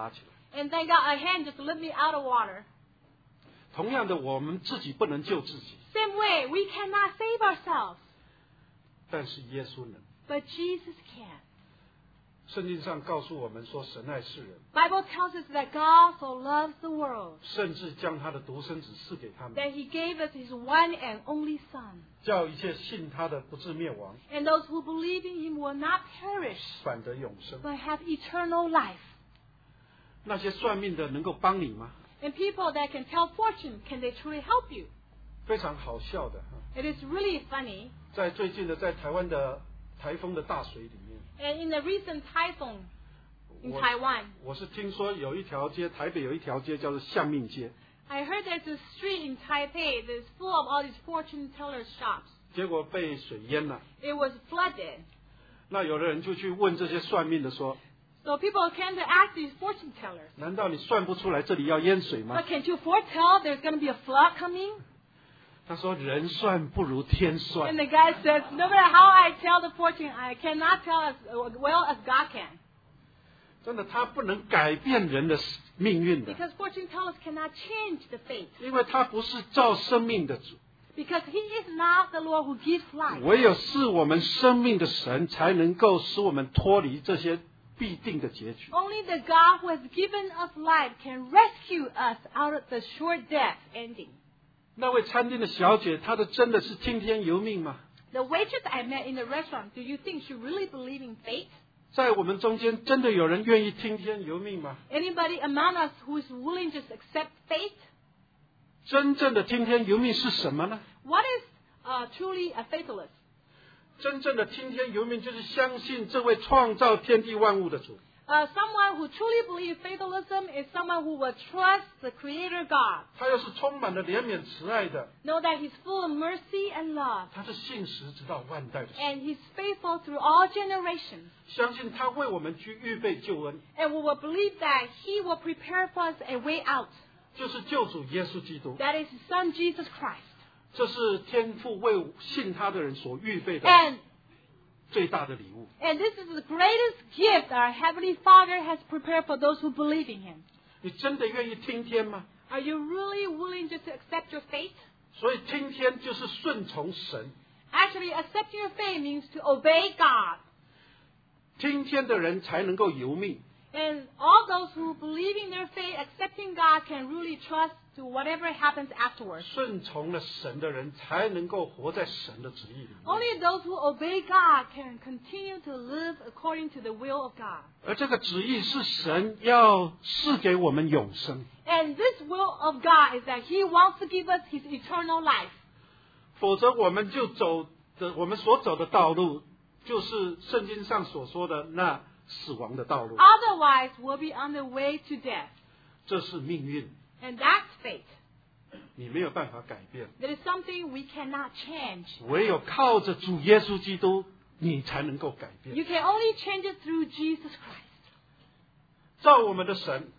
And thank God a hand just lifted me out of water. 同样的，我们自己不能救自己， Same way, we cannot save ourselves, 但是耶稣能。 but Jesus can. 圣经上告诉我们说，神爱世人， Bible tells us that God so loves the world 甚至将他的独生子赐给他们， that He gave us His one and only Son. 叫一切信他的不至灭亡， And those who believe in Him will not perish, 反得永生。 but have eternal life. 那些算命的能够帮你吗？ And people that can tell fortune, can they truly help you? 非常好笑的， It is really funny. 在最近的在台湾的台风的大水里面， And in the recent typhoon in 我 Taiwan, 我是听说有一条街，台北有一条街叫做相命街， I heard there's a street in Taipei that is full of all these fortune teller shops. 结果被水淹了。 It was flooded. 那有的人就去问这些算命的说， So people came to ask these fortune tellers, 难道你算不出来这里要淹水吗 but？ can't you foretell there's going to be a flood coming? 他说人算不如天算 And，the guy says, no matter how I tell the fortune, I cannot tell as well as God can. 真的他不能改变人的命运的， Because fortune tellers cannot change the fate. 因为他不是造生命的主， Because He is not the Lord who gives life. 唯有是我们生命的神，才能够使我们脱离这些必定的结局。 Only the God who has given us life can rescue us out of the short death ending. 那位餐厅的小姐，她的真的是听天由命吗？ The waitress I met in the restaurant, do you think she really believed in fate? 在我们中间，真的有人愿意听天由命吗？ Anybody among us who is willing to accept fate? 真正的听天由命是什么呢？ What is truly a fatalist? 真正的听天由命，就是相信这位创造天地万物的主。 Someone who truly believes fatalism is someone who will trust the Creator God. 他又是充满了怜悯慈爱的， Know that He's full of mercy and love. 他是信实直到万代的神。 And He's faithful through all generations. 相信他为我们去预备救恩， And we will believe that He will prepare for us a way out. 就是救主耶稣基督。 That is His Son, Jesus Christ. 这是天父为信他的人所预备的 And 最大的礼物。 this is the greatest gift our Heavenly Father has prepared for those who believe in Him. 你真的愿意听天吗？ Are you really willing just to accept your fate? 所以听天就是顺从神， Actually, accepting your fate means to obey God. 听天的人才能够由命。 And all those who believe in their fate, accepting God, can really trust to whatever happens afterwards. 顺从了神的人才能够活在神的旨意里面。 Only those who obey God can continue to live according to the will of God. 而这个旨意是神要赐给我们永生， And this will of God is that He wants to give us His eternal life. 否则我们所走的道路，就是圣经上所说的那死亡的道路。 Otherwise, we'll be on the way to death. 这是命运， And that's fate. 你没有办法改变， That is something we cannot change. 唯有靠着主耶稣基督，你才能够改变。 You can only change it through Jesus Christ. 造我们的神，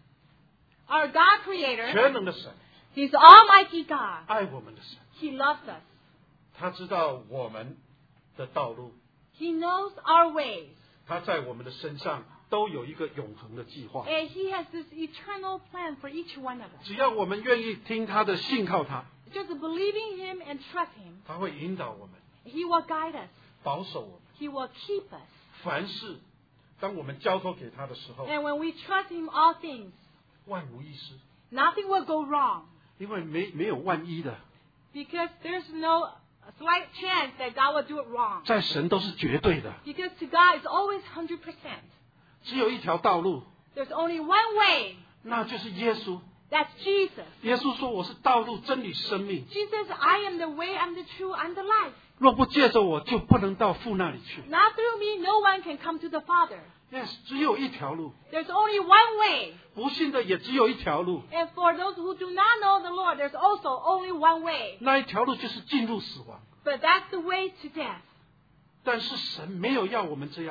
Our God Creator, 全能的神， He's Almighty God. 爱我们的神， He loves us. 他知道我们的道路， He knows our ways. 他在我们的身上都有一个永恒的计划。 And He has this eternal plan for each one of us. 只要我们愿意听他的，信靠他， Just believe in Him and trust Him. 他会引导我们， He will guide us. 保守我们。 He will keep us. 凡事，当我们交托给他的时候， And when we trust Him, all things, 万无一失， nothing will go wrong. 因为没有万一的， Because there's no slight chance that God will do it wrong. 在神都是绝对的， Because to God, it's always 100%. 只有一条道路， There's only one way. 那就是耶稣。 That's Jesus. 耶稣说：“我是道路、真理、生命， Jesus, I am the way, I'm the truth, I'm the life. 若不借着我，就不能到父那里去。” Not through me, no one can come to the Father. Yes，只有一条路， There's only one way. 不信的也只有一条路， And for those who do not know the Lord, there's also only one way. 那一条路就是进入死亡。 But that's the way to death. 但是神没有要我们这样子，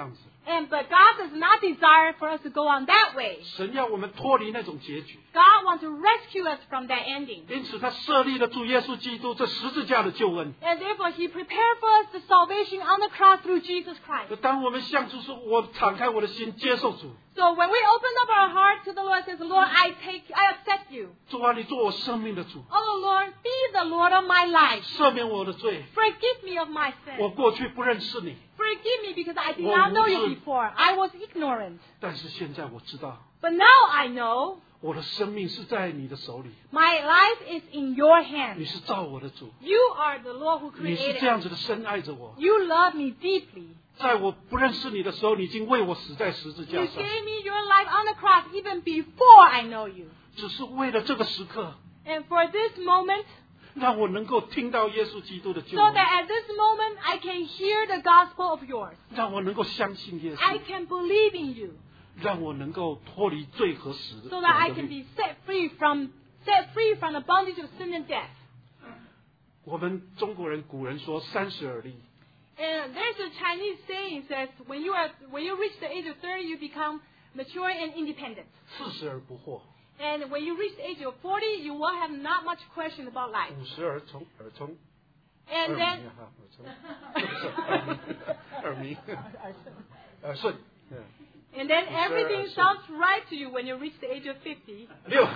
But God does not desire for us to go on that way. 神要我们脱离那种结局。 God wants to rescue us from that ending. 因此，他设立了主耶稣基督这十字架的救恩。 And therefore, He prepared for us the salvation on the cross through Jesus Christ. 当我们向主说，我敞开我的心，接受主。 So when we open up our heart to the Lord, says, Lord, I accept you. 主啊，你做我生命的主。 Oh Lord, be the Lord of my life. 赦免我的罪。 Forgive me of my 我 sin. 过去不认识你。 Forgive me because I did not know you before. I was ignorant. 但是现在我知道， But now I know 我的生命是在你的手里。 my life is in your 你 hands. 是造我的主， You are the Lord who 你是 created 这样 us. 子的深爱着我。 You love me deeply. 在我不认识你的时候，你已经为我死在十字 You 架上， gave me your life on the cross even before I know you. 只是为了这个时刻， And for this moment, 让我能够听到耶稣基督的救 so 恩， that at this moment I can hear the gospel of yours. 让我能够相信耶 I 稣， can believe in you. 让我能够脱离罪和死的 So that I 的 can 律。 be set free from the bondage of sin and death. 我们中国人古人说30而立， And there's a Chinese saying says when you reach the age of 30 you become mature and independent. 40而不惑， And when you reach the age of 40 you will have not much question about life. 50而聪，耳聪， And 耳 then 鸣哈，耳鸣，耳顺，嗯。 and then 50 everything sounds right to you when you reach the age of 50.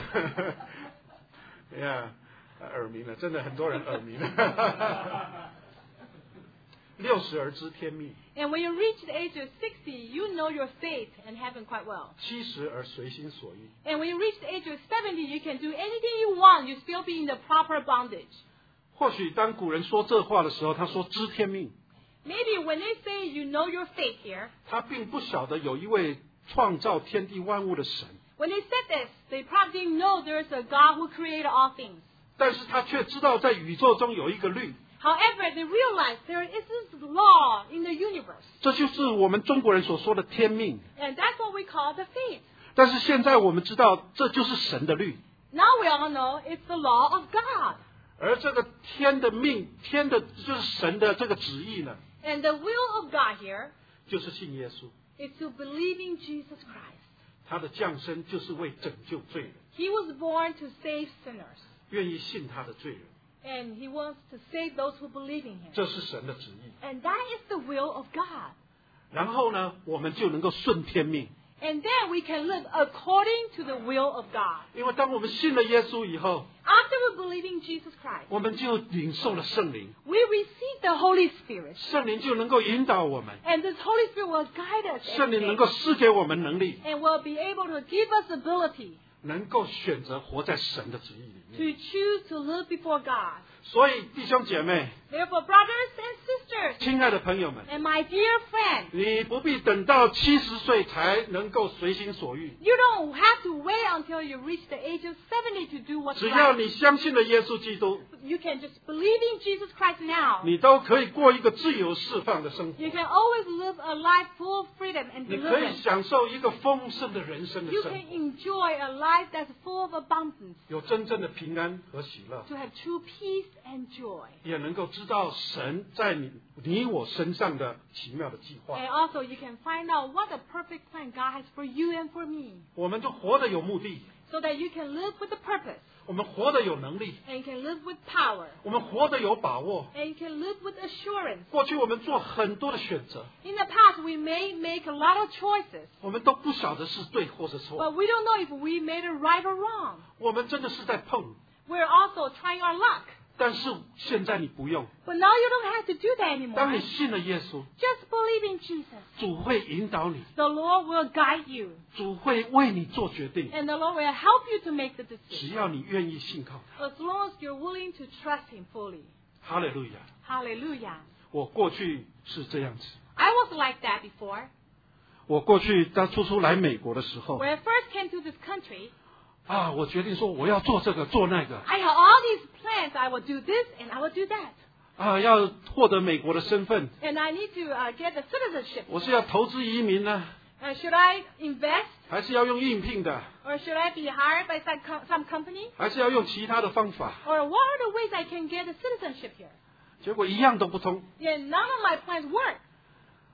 呀，耳鸣了，真的很多人耳鸣了。60而知天命， And when you reach the age of 60, you know your fate and heaven quite well. 70而随心所欲。 And when you reach the age of 70, you can do anything you want. You still be in the proper bondage. 或许当古人说这话的时候，他说知天命， Maybe when they say you know your fate here, 他并不晓得有一位创造天地万物的神， when they said this, they probably didn't know there's a God who created all things. 但是他却知道在宇宙中有一个律， However, they realized there is this law in the universe. 这就是我们中国人所说的天命。 And that's what we call the fate. 但是现在我们知道，这就是神的律。 Now we all know it's the law of God. 而这个天的命，天的就是神的这个旨意呢， And the will of God here 就是信耶稣。 is to believe in Jesus Christ. 他的降生就是为拯救罪人， He was born to save sinners. 愿意信他的罪人， And he wants to save those who believe in him. 这是神的旨意。 And that is the will of God. 然后呢，我们就能够顺天命， And then we can live according to the will of God. 因为当我们信了耶稣以后， After we believe in Jesus Christ, 我们就领受了圣灵， we receive the Holy Spirit. 圣灵就能够引导我们， And this Holy Spirit will guide us 圣 every 灵能 day. 够赐给我们能力， And will be able to give us ability 能够选择活在神的旨意里 to 面。 choose to live before God. 所以弟兄姐妹， Therefore, brothers and sisters, 亲爱的朋友们， and my dear friends, 你不必等到70岁才能够随心所欲， you don't have to wait until you reach the age of 70 to do what's 只要 right. 你相信了耶稣基督， You can just believe in Jesus Christ now. 你都可以过一个自由释放的生活， You can always live a life full of freedom and 你可以 deliverance. 享受一个丰盛的人生的 You 生 can 活， enjoy a life that's full of abundance, 有真正的平安和喜乐， to have true peace and joy. 也能够知道神在你我身上的奇妙的计划。 And also you can find out what the perfect plan God has for you and for me, 我们都活得有目的， so that you can live with a purpose, 我们活得有能力， and you can live with power, 我们活得有把握。 and you can live with assurance. 过去我们做很多的选择， In the past, we may make a lot of choices, 我们都不晓得是对或是 but 错， we don't know if we made it right or wrong. 我们真的是在碰。 We're also trying our luck. 但是现在你不用， But now you don't have to do that 当 anymore. 你信了耶稣， Just believe in Jesus. 主会引导你， The Lord will guide you, 主会为你做决定。 and the Lord will help you to make the 只 decision, 要你愿意信靠他。 as long as you're willing to trust Him fully. 哈利路亚！ Hallelujah. 我过去是这样子， I was like that before. 我过去当初来美国的时候 When I first came to this country, 啊，我决定说我要做这个做那个 I had all these plans. I would do this and I would do that. 啊，要获得美国的身份， And I need to get the citizenship. 我是要投資移民呢， Should I invest 还是要用应聘的， or should I be hired by some company? 还是要用其他的方法？ Or what are the ways I can get a citizenship here? 结果一样都不通。 Yeah, none of my plans work.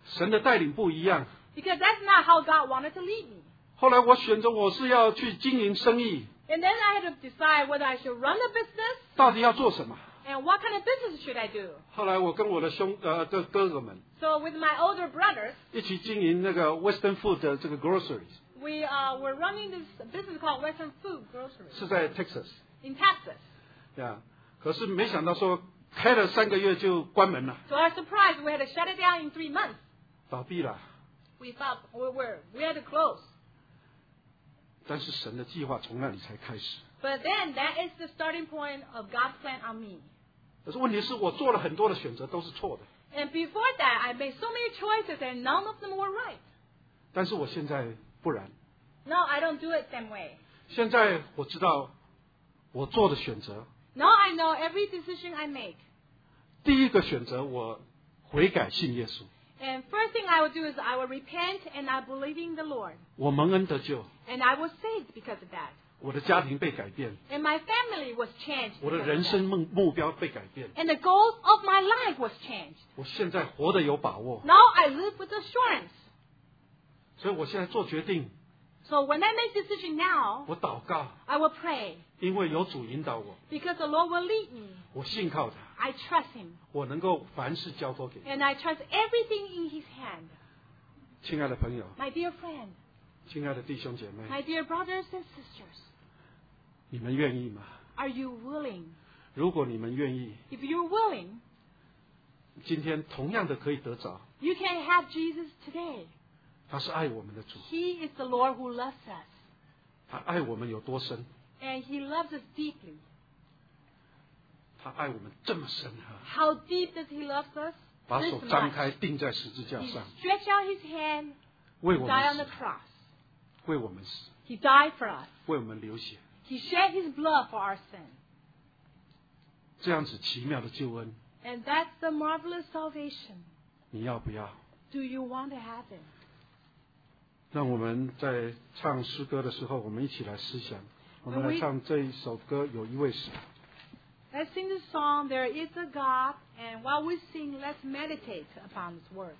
神的带领不一样。 Because that's not how God wanted to lead me. 后来我选择我是要去经营生意， And then I had to decide whether I should run the business 到底要做什么？ and what kind of business should I do. 后来我跟我的的哥哥们 So with my older brothers, 一起经营那个 Western Food 的这个 groceries， we were running this business called Western Food Grocery 是在 Texas， in Texas. 呀，可是没想到说开了3个月就关门了， To our surprise, we had to shut it down in 3 months. 倒闭了。 We thought we had to close. 但是神的计划从那里才开始。 But then that is the starting point of God's plan on me. 可是问题是我做了很多的选择都是错的， And before that, I made so many choices and none of them were right. 但是我现在不然。 No, I don't do it same way. 现在我知道我做的选择， Now I know every decision I make. 第一个选择我悔改信耶稣， And first thing I will do is I will repent and I believe in the Lord. 我蒙恩得救， And I was saved because of that. 我的家庭被改变， And my family was changed. 我的 because 人 of that. 生目标被改变， And the goals of my life was changed. 我现在活得有把握， Now I live with assurance. 所以我现在做决定， So when I make decision now, 我祷告， I will pray 因为有主引导我， because the Lord will lead me. 我信靠他， I trust Him. 我能够凡事交托给你。 And I trust everything in His hand. 亲爱的朋友， My dear friend, 亲爱的弟兄姐妹， my dear brothers and sisters, 你们愿意吗？ are you willing? 如果你们愿意， If you're willing, 今天同样的可以得着。 you can have Jesus today. 他是爱我们的主， He is the Lord who loves us. 他爱我们有多深？ And He loves us deeply. 他爱我们这么深啊！ How deep does He love us? 把 This 手 much. 张开，钉在十字架 He 上， stretched out His hand, 为我 died on 们 the 死， cross. 为我们死， He died for us. 为我们流血， He shed His blood for our sin. 这样子奇妙的救恩， And that's the marvelous salvation. 你要不要？ Do you want to have it? 让我们在唱诗歌的时候，我们一起来思想。我们来唱这一首歌，有一位神。 Let's sing the song, There is a God, and while we sing, let's meditate upon His words.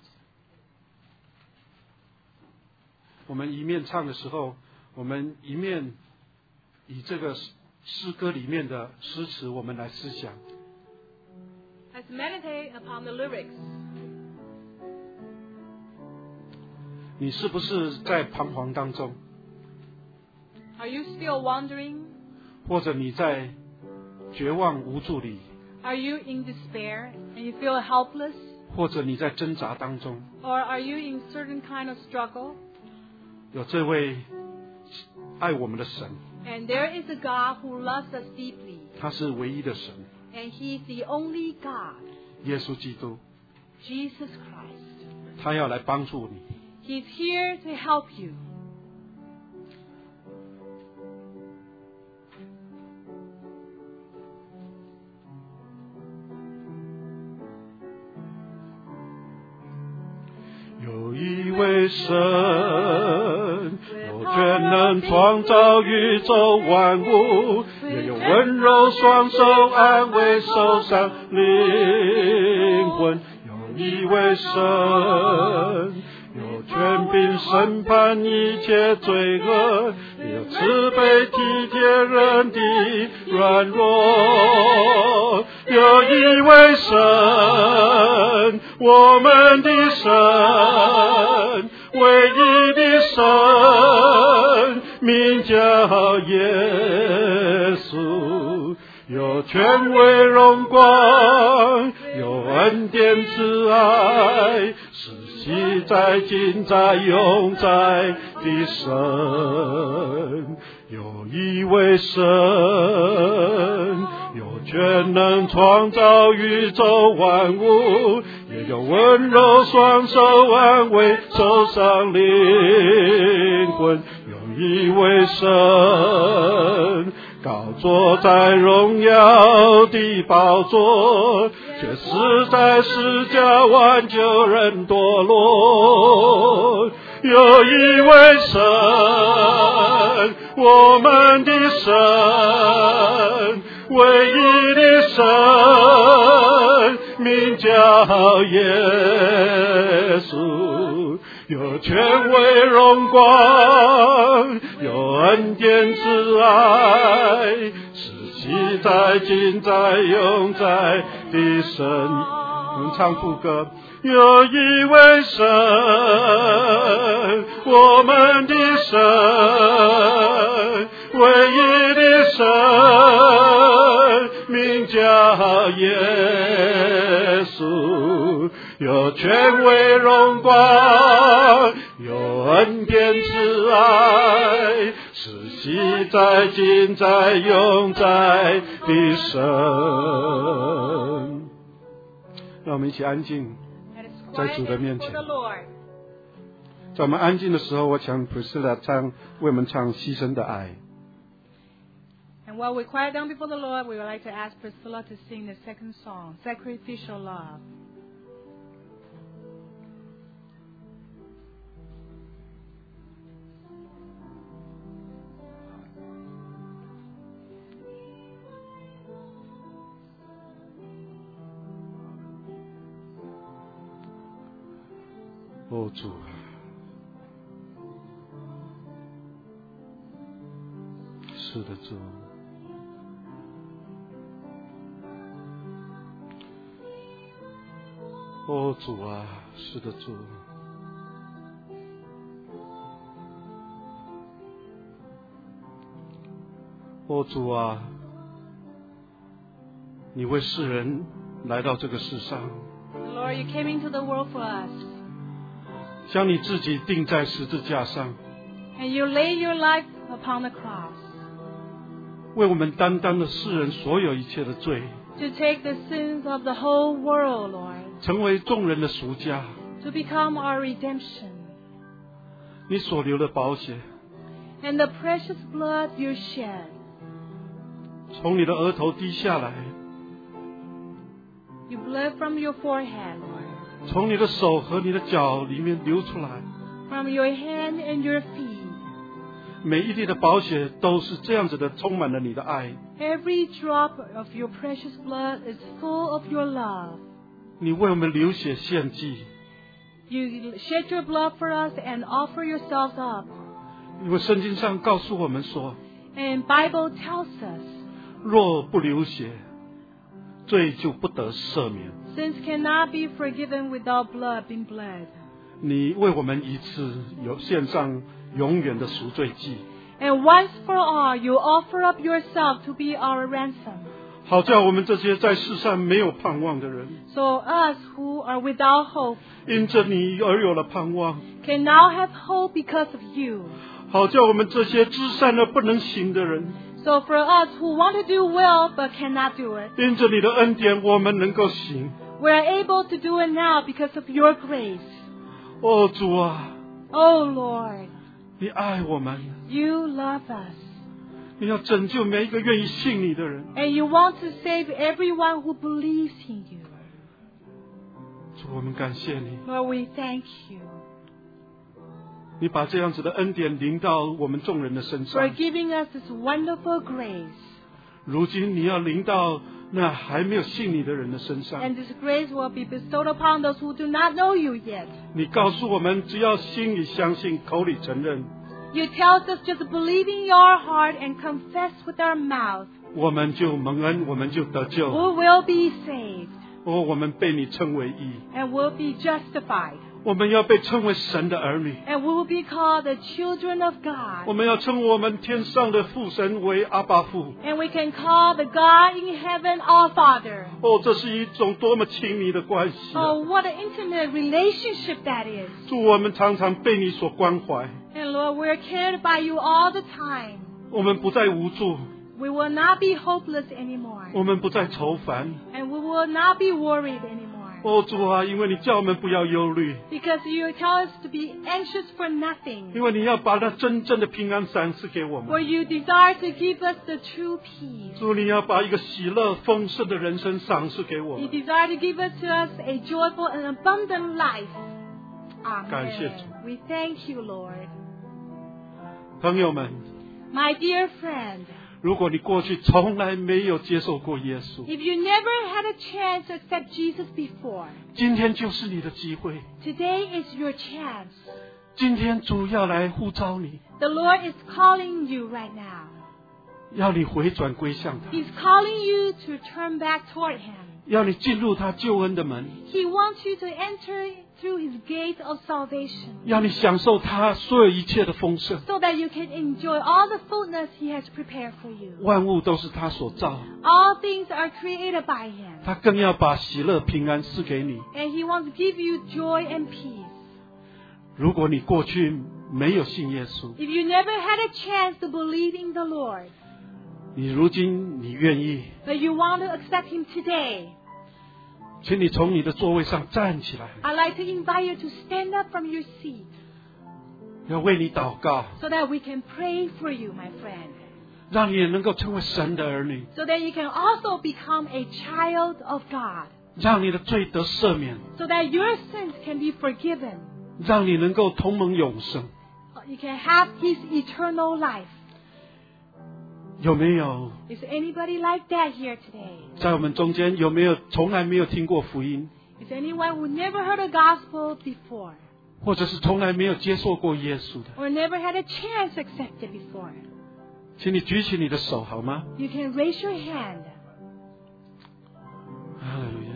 我们一面唱的时候，我们一面以这个诗歌里面的诗词，我们来思想。 Let's meditate upon the lyrics. 你是不是在彷徨当中， Are you still wandering? 或者你在绝望无助里， Are you in despair and you feel helpless? 或者你在挣扎当中？ Or are you in certain kind of struggle? 有这位爱我们的神， And there is a God who loves us deeply. 他是唯一的神， And He is the only God, 耶稣基督， Jesus Christ. 他要来帮助你。 He's here to help you. 有一位神，有权能创造宇宙万物，也有温柔双手安慰受伤灵魂。有一位神，有权柄审判一切罪恶，也有慈悲体贴人的软弱。有一位神，我们的神，唯一的神，名叫耶稣。有权威荣光，有恩典慈爱，是昔在今在永在的神。有一位神，有权能创造宇宙万物，也有温柔双手安慰受伤灵魂。有一位神，高坐在荣耀的宝座，却死在十架挽救人堕落。有一位神，我们的神，唯一的神，名叫叫耶稣，有权威荣光，有恩典慈爱，是昔在今在永在的神。我们唱副歌。有一位神，我们的神，唯一的神，名叫耶稣，有权威荣光，有恩典慈爱，是昔在今在永在的神。让我们一起安静在主的面前。在我们安静的时候，我想 Priscilla 为我们唱牺牲的爱。 And while we quiet down before the Lord, we would like to ask Priscilla to sing the second song, Sacrificial Love. 哦，主，是的，主，哦，主啊，是的，主，哦，主啊，你为世人来到这个世上。 Lord, you came into the world for us. 将你自己钉在十字架上 And you lay your life upon the cross 为我们担当了世人所有一切的罪 to take the sins of the whole world, Lord, 成为众人的赎价 to become our redemption. 你所流的宝血 And the precious blood you shed, 从你的额头滴下来 you bled from your forehead, Lord, 从你的手和你的脚里面流出来 from your hand and your feet. 每一滴的宝血都是这样子的充满了你的爱 Every drop of your precious blood is full of your love. 你为我们流血献祭 You shed your blood for us and offer yourselves up. 因为圣经上告诉我们说 And Bible tells us 若不流血罪就不得赦免 sins cannot be forgiven without blood being bled. 你为我们一次有献上永远的赎罪祭 And once for all, you offer up yourself to be our ransom. 好叫我们这些在世上没有盼望的人 So us who are without hope 因着你而有了盼望 can now have hope because of you. 好叫我们这些知善而不能行的人 So for us who want to do well but cannot do it, 因着你的恩典我们能够行 we are able to do it now because of your grace. 哦主啊 Oh Lord, 你爱我们 you love us. 你要拯救每一个愿意信你的人 And you want to save everyone who believes in you. 主我们感谢你 Lord, we thank you 你把这样子的恩典临到我们众人的身 for 上 giving us this wonderful grace. 如今你要临到那还没有信你的人的身上 And this grace will be bestowed upon those who do not know you yet. 你告诉我们只要心里相信口里承认 You tell us just believe in your heart and confess with our mouth. 我们就蒙恩我们就得救 We will be saved 哦我们被你称为义 and will be justified. 我们要被称为神的儿女 And we will be called the children of 我 God. 们要称我们天上的父神为阿爸父 And we can call the God in heaven our Father. 哦这是一种多么亲密的关系啊 Oh, what an intimate relationship that is. 主我们常常被你所关怀 And Lord, we're cared by you all the time. 我们不再无助 We will not be hopeless anymore. 我们不再愁烦 And we will not be worried anymore. 哦主啊因为你叫我们不要忧虑 Because you tell us to be anxious for nothing. 因为你要把那真正的平安赏赐给我 For 们 you desire to give us the true peace. 主你要把一个喜乐丰盛的人生赏赐给我 You 们 desire to give us to us a joyful and abundant life. 感谢主。 Amen. We thank you, Lord. 朋友们 My dear friend, 如果你过去从来没有接受过耶稣， If you never had a chance to accept Jesus before, 今天就是你的机会。 today is your chance. 今天主要来呼召你， The Lord is calling you right now. 要你回转归向他， He's calling you to turn back toward Him. 要你进入他救恩的门， He wants you to enter through His gate of salvation, 要你享受他所有一切的丰盛。 so that you can enjoy all the fullness He has prepared for you. 万物都是他所造， All things are created by Him, 他更要把喜乐平安赐给你。 and He wants to give you joy and peace. 如果你过去没有信耶稣， If you never had a chance to believe in the Lord, 你如今你愿意， but you want to accept Him today, 请你从你的座位上站起来， I'd like to invite you to stand up from your seat, 要为你祷告， so that we can pray for you, my friend, 让你也能够成为神的儿女， so that you can also become a child of God, 让你的罪得赦免， so that your sins can be forgiven. 让你能够同蒙永生。 You can have His eternal life. 有没有 Is anybody like that here today? 在我们中间有没有从来没有听过福音， Is anyone who never heard a gospel before, 或者是从来没有接受过耶稣的？ or never had a chance to accept it before? 请你举起你的手好吗？ You can raise your hand. 哈利路亚！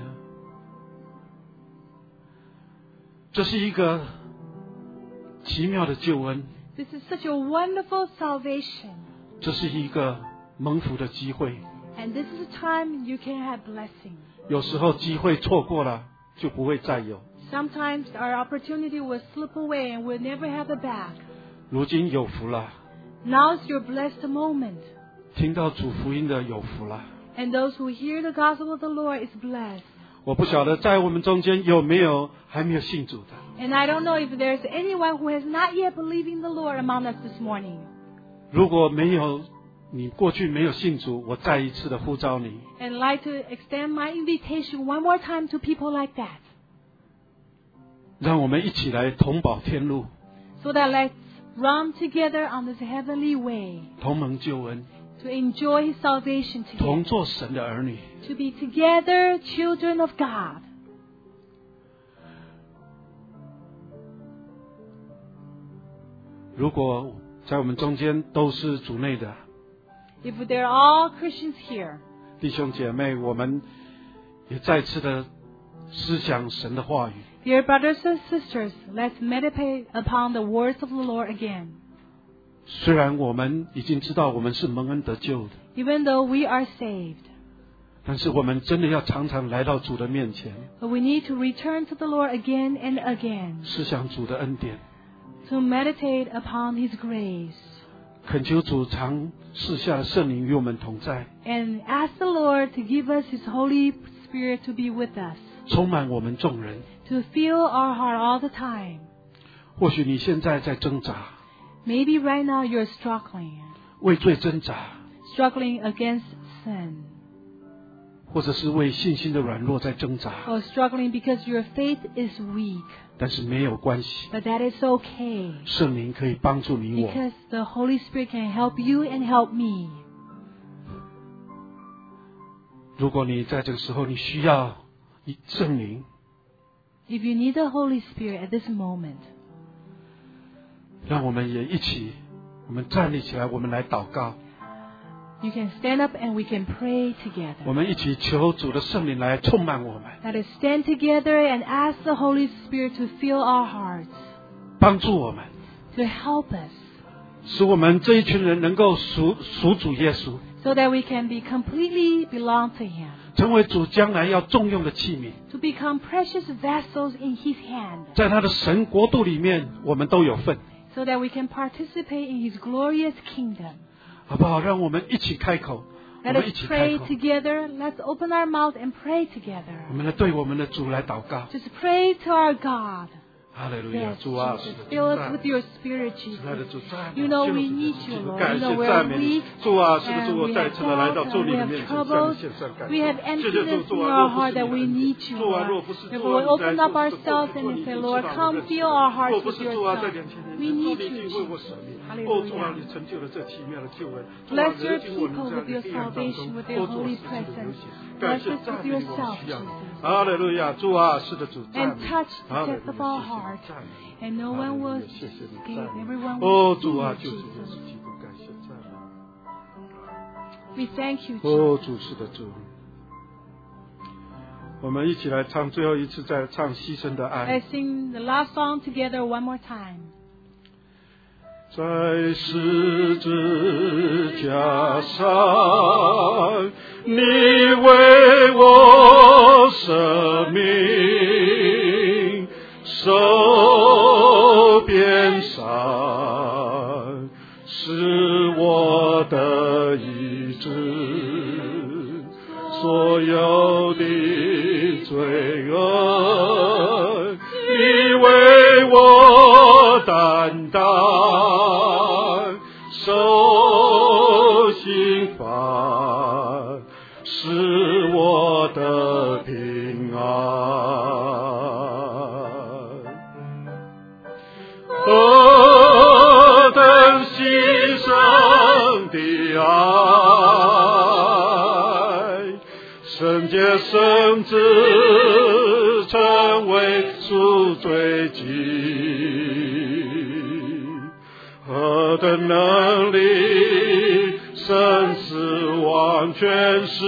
这是一个奇妙的救恩， This is such a wonderful salvation. 这是一个蒙福的机会。 And this is a time you can have blessing. 有时候机会错过了，就不会再有。 Sometimes our opportunity will slip away and we'll never have it back. 如今有福了， Now's your blessed moment. 听到主福音的有福了。 And those who hear the gospel of the Lord is blessed. 我不晓得在我们中间有没有还没有信主的。 And I don't know if there's anyone who has not yet believed in the Lord among us this morning. 如果没有，你过去没有信主，我再一次的呼召你， And I'd like to extend my invitation one more time to people like that, 让我们一起来同保天路， so that let's run together on this heavenly way 同蒙救恩， to enjoy His salvation 同 together, 做神的儿女。 to be together children of God. 如果在我们中间都是主内的 If they're all Christians here, 弟兄姐妹，我们也再次的思想神的话语。 dear brothers and sisters, let's meditate upon the words of the Lord again. 虽然我们已经知道我们是蒙恩得救的， Even though we are saved, 但是我们真的要常常来到主的面前， but we need to return to the Lord again and again, 思想主的恩典， to meditate upon His grace, 恳求主常赐下的圣灵与我们同在， and ask the Lord to give us His Holy Spirit to be with us, 充满我们众人。 to fill our heart all the time. 或许你现在在挣扎， Maybe right now you're struggling, 为罪挣扎， struggling against sin, 或者是为信心的软弱在挣扎， or struggling because your faith is weak. 但是没有关系， But that is okay, 圣灵可以帮助你我。 because the Holy Spirit can help you and help me. 如果你在这个时候你需要圣灵， If you need the Holy Spirit at this moment, 让我们也一起，我们站立起来，我们来祷告， you can stand up and we can pray 我 together. 们一起求主的圣灵来充满我们， Let us stand together and ask the Holy Spirit to fill our hearts, 帮助我们， to help us, 使我们这一群人能够属主耶稣， so that we can be completely belong to Him, 成为主将来要重用的器皿， to become precious vessels in His hand, 在他的神国度里面，我们都有份， so that we can participate in His glorious kingdom. 好不好？让我们一起开口，我 Let 们 us 一起开 pray 口， together. Let's open our mouth and pray together. 我们来对我们的主来祷告。 Just pray to our God. 哈利路亚， Yes, 主啊， Jesus. Fill us with your Spirit, 亲爱的 Jesus. 主，赞美 You know 就是 we need you, 主 Lord. 感 You 谢 know we're 赞美你 weak. 主啊，是的 And 主，我 we 再 have 次的来到 doubts 主 and 你 we 的 have 面前，向你 troubles. 献上感 We 谢 have 谢谢主， emptiness 主 in 啊， our 若不 heart 是你 that 的 we 恩 need 典， you, 主啊， Lord. 若不是主 If 啊， we 你 open 在 up 过去的过 ourselves 程 and 中， we 你 say, 已经 Lord, 知道我 come 认识 fill 我， our hearts 若不 with 是 your 主啊，在 self. 2000年 We 前，主 need 你已 you, 经为我 Jesus. 舍命，主啊， Hallelujah. 你成就了这奇妙的救恩，主啊， Bless 如 your 今我 people 们在 with your 黑暗当中， salvation, with 主 your 啊， holy 世界的流 presence. 血，感 Bless 谢 us 赞 with 美 your 你，我们 self, 需要你， Jesus. 哈利路亚，主啊，是的主，赞 And 美你， touch 哈 the 利 depths of 路 our 亚，谢谢 heart. 你，赞美你。 And no one will 谢谢你， escape. 赞美 Everyone 你。 will 主 see 啊， you, 就是耶稣 Jesus. 基督，感谢赞美。 We thank you, 哦， Jesus. 主是的主，我们一起来唱最后一次，再唱牺牲的爱。 Let's sing the last song together one more time. 在十字架上，你为我舍命，受鞭伤，是我的医治，所有的罪恶，你为我担当，受刑罚，是我的平安。何等牺牲的爱，圣洁圣子成为赎罪祭，何等能力，生死完全是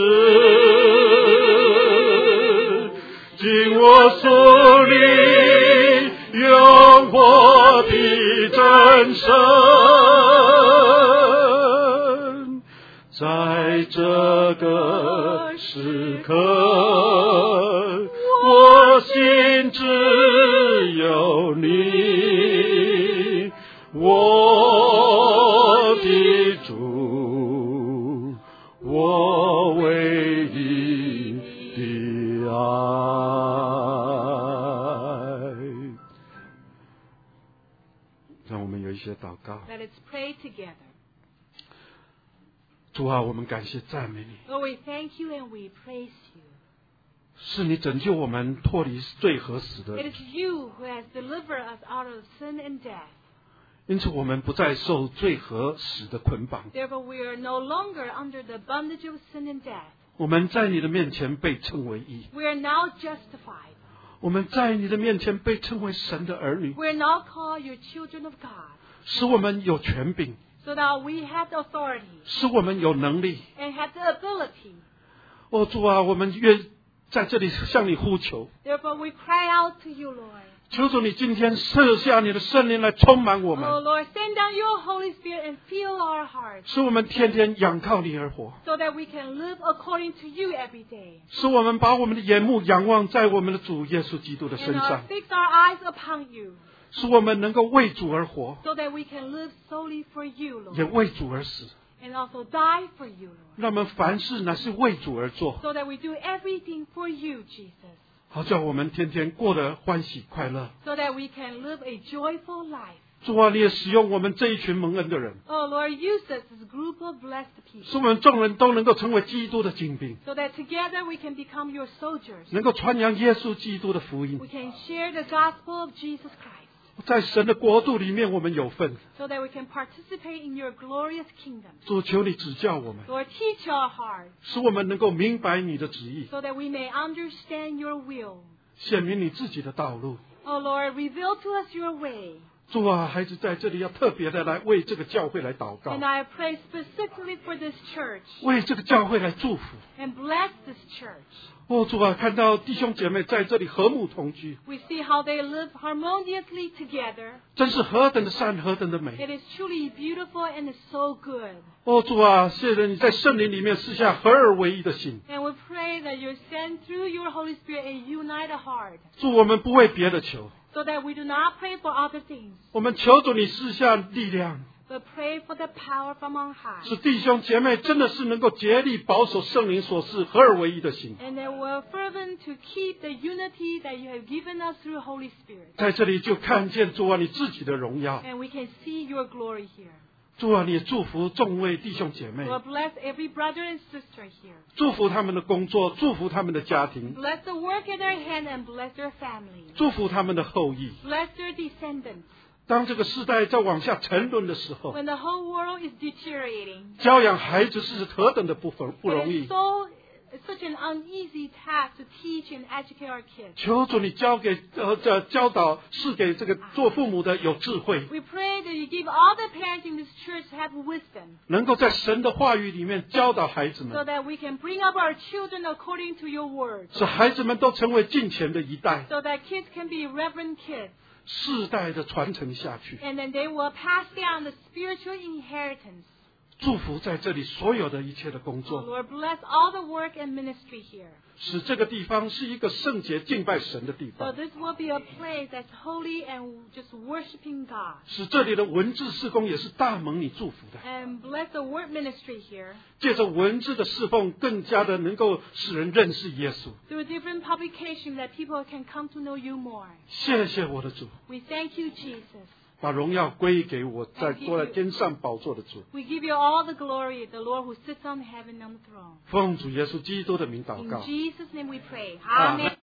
尽我所力，永活的真神，在这个时刻，我心只有你，我的主，我唯一的爱。让我们有一些祷告。 Let us pray together. 主啊，我们感谢赞美你， Lord, we thank you and we praise you. 是你拯救我们脱离罪和死的 It，is you who has delivered us out of sin and death. 因此我们不再受罪和死的捆绑。 Therefore, we are no longer under the bondage of sin and death. 我们在你的面前被称为义， We are now justified. 我们在你的面前被称为神的儿女， We are now called your children of God, 使我们有权柄， so that we have the authority 使我们有能力。 and have the ability. 哦，主啊，我们愿在这里向你呼求， Therefore, we cry out to you, Lord. 求主你今天赐下你的圣灵来充满我 Oh, 们， Lord, send down your Holy Spirit and fill our hearts, 使我们天天仰靠你而活， so that we can live according to you every day. 使我们把我们的眼目仰望在我们的主耶稣基督的 And 身上， fix our eyes upon you, 使我们能够为主而活， so that we can live solely for you, 也 Lord, 为主而死。 and also die for you, Lord, 让我们凡事乃是为主而做， so that we do everything for you, Jesus, 好叫我们天天过得欢喜快乐。 so that we can live a joyful life. 主啊，你也使用我们这一群蒙恩的人， Oh, Lord, use us as a group of blessed 使 people, 我们众人都能够成为基督的精兵， so that together we can become your soldiers. 能够传扬耶稣基督的福音 We。can share the gospel of Jesus Christ, 在神的国度里面，我们有份。 so that we can participate in your glorious kingdom. 主，求你指教我们， Lord, teach our hearts, 使我们能够明白你的旨意， so that we may understand your will. 显明你自己的道路。 Oh, Lord, reveal to us your way. 主啊，孩子在这里要特别的来为这个教会来祷告 And，I pray specifically for this church 为这个教会来祝福。 and bless this church. 哦，主啊，看到弟兄姐妹在这里和睦同居， We see how they live harmoniously together. 真是何等的善，何等的 It 美。 is truly beautiful and it's so good. 哦，主啊，谢谢你在圣灵里面赐下合而为一的心。 And we pray that you send through your Holy Spirit a united heart, 主，我们不为别的求， so that we do not pray for other things, 我们求主你赐下力量， but pray for the power from on high. 使弟兄姐妹真的是能够竭力保守圣灵所示合而为一的心。 And that we're fervent to keep the unity that you have given us through Holy Spirit. 在这里就看见主啊你自己的荣耀。 And we can see your glory here. 主啊，你祝福众位弟兄姐妹， Lord, bless every brother and sister here. 祝福他们的工作，祝福他们的家庭， Bless the work in their hand and bless their family. 祝福他们的后裔。 Bless their descendants. 当这个世代在往下沉沦的时候， When the whole world is deteriorating, 教养孩子是何等的不容 it 易 is。such an uneasy task to teach and educate our kids. 求主你教导是给这个做父母的有智慧， We pray that you give all the parents in this church to have wisdom, 能够在神的话语里面教导孩子 so 们， that we can bring up our children according to your word, 使孩子们都成为敬虔的一代， so that kids can be reverent kids, 世代的传承下去。 and then they will pass down the spiritual inheritance. 祝福在这里所有的一切的工 Oh, 作， Lord, bless all the work and ministry here. 使这个地方是一个圣洁敬拜神的地 So 方， this will be a place that's holy and just worshiping God. 使这里的文字事工也是大蒙你祝福的。 And bless the word ministry here. 借着文字的侍奉，更加的能够使人认识耶稣。 Through different publications that people can come to know you more. 谢谢我的主， We thank you, Jesus. 把荣耀归给我在坐在天上宝座的主。 We give you all the glory, the Lord who sits on heaven on the throne. 奉主耶稣基督的名祷 In 告。 Jesus' name we pray. Amen. Amen.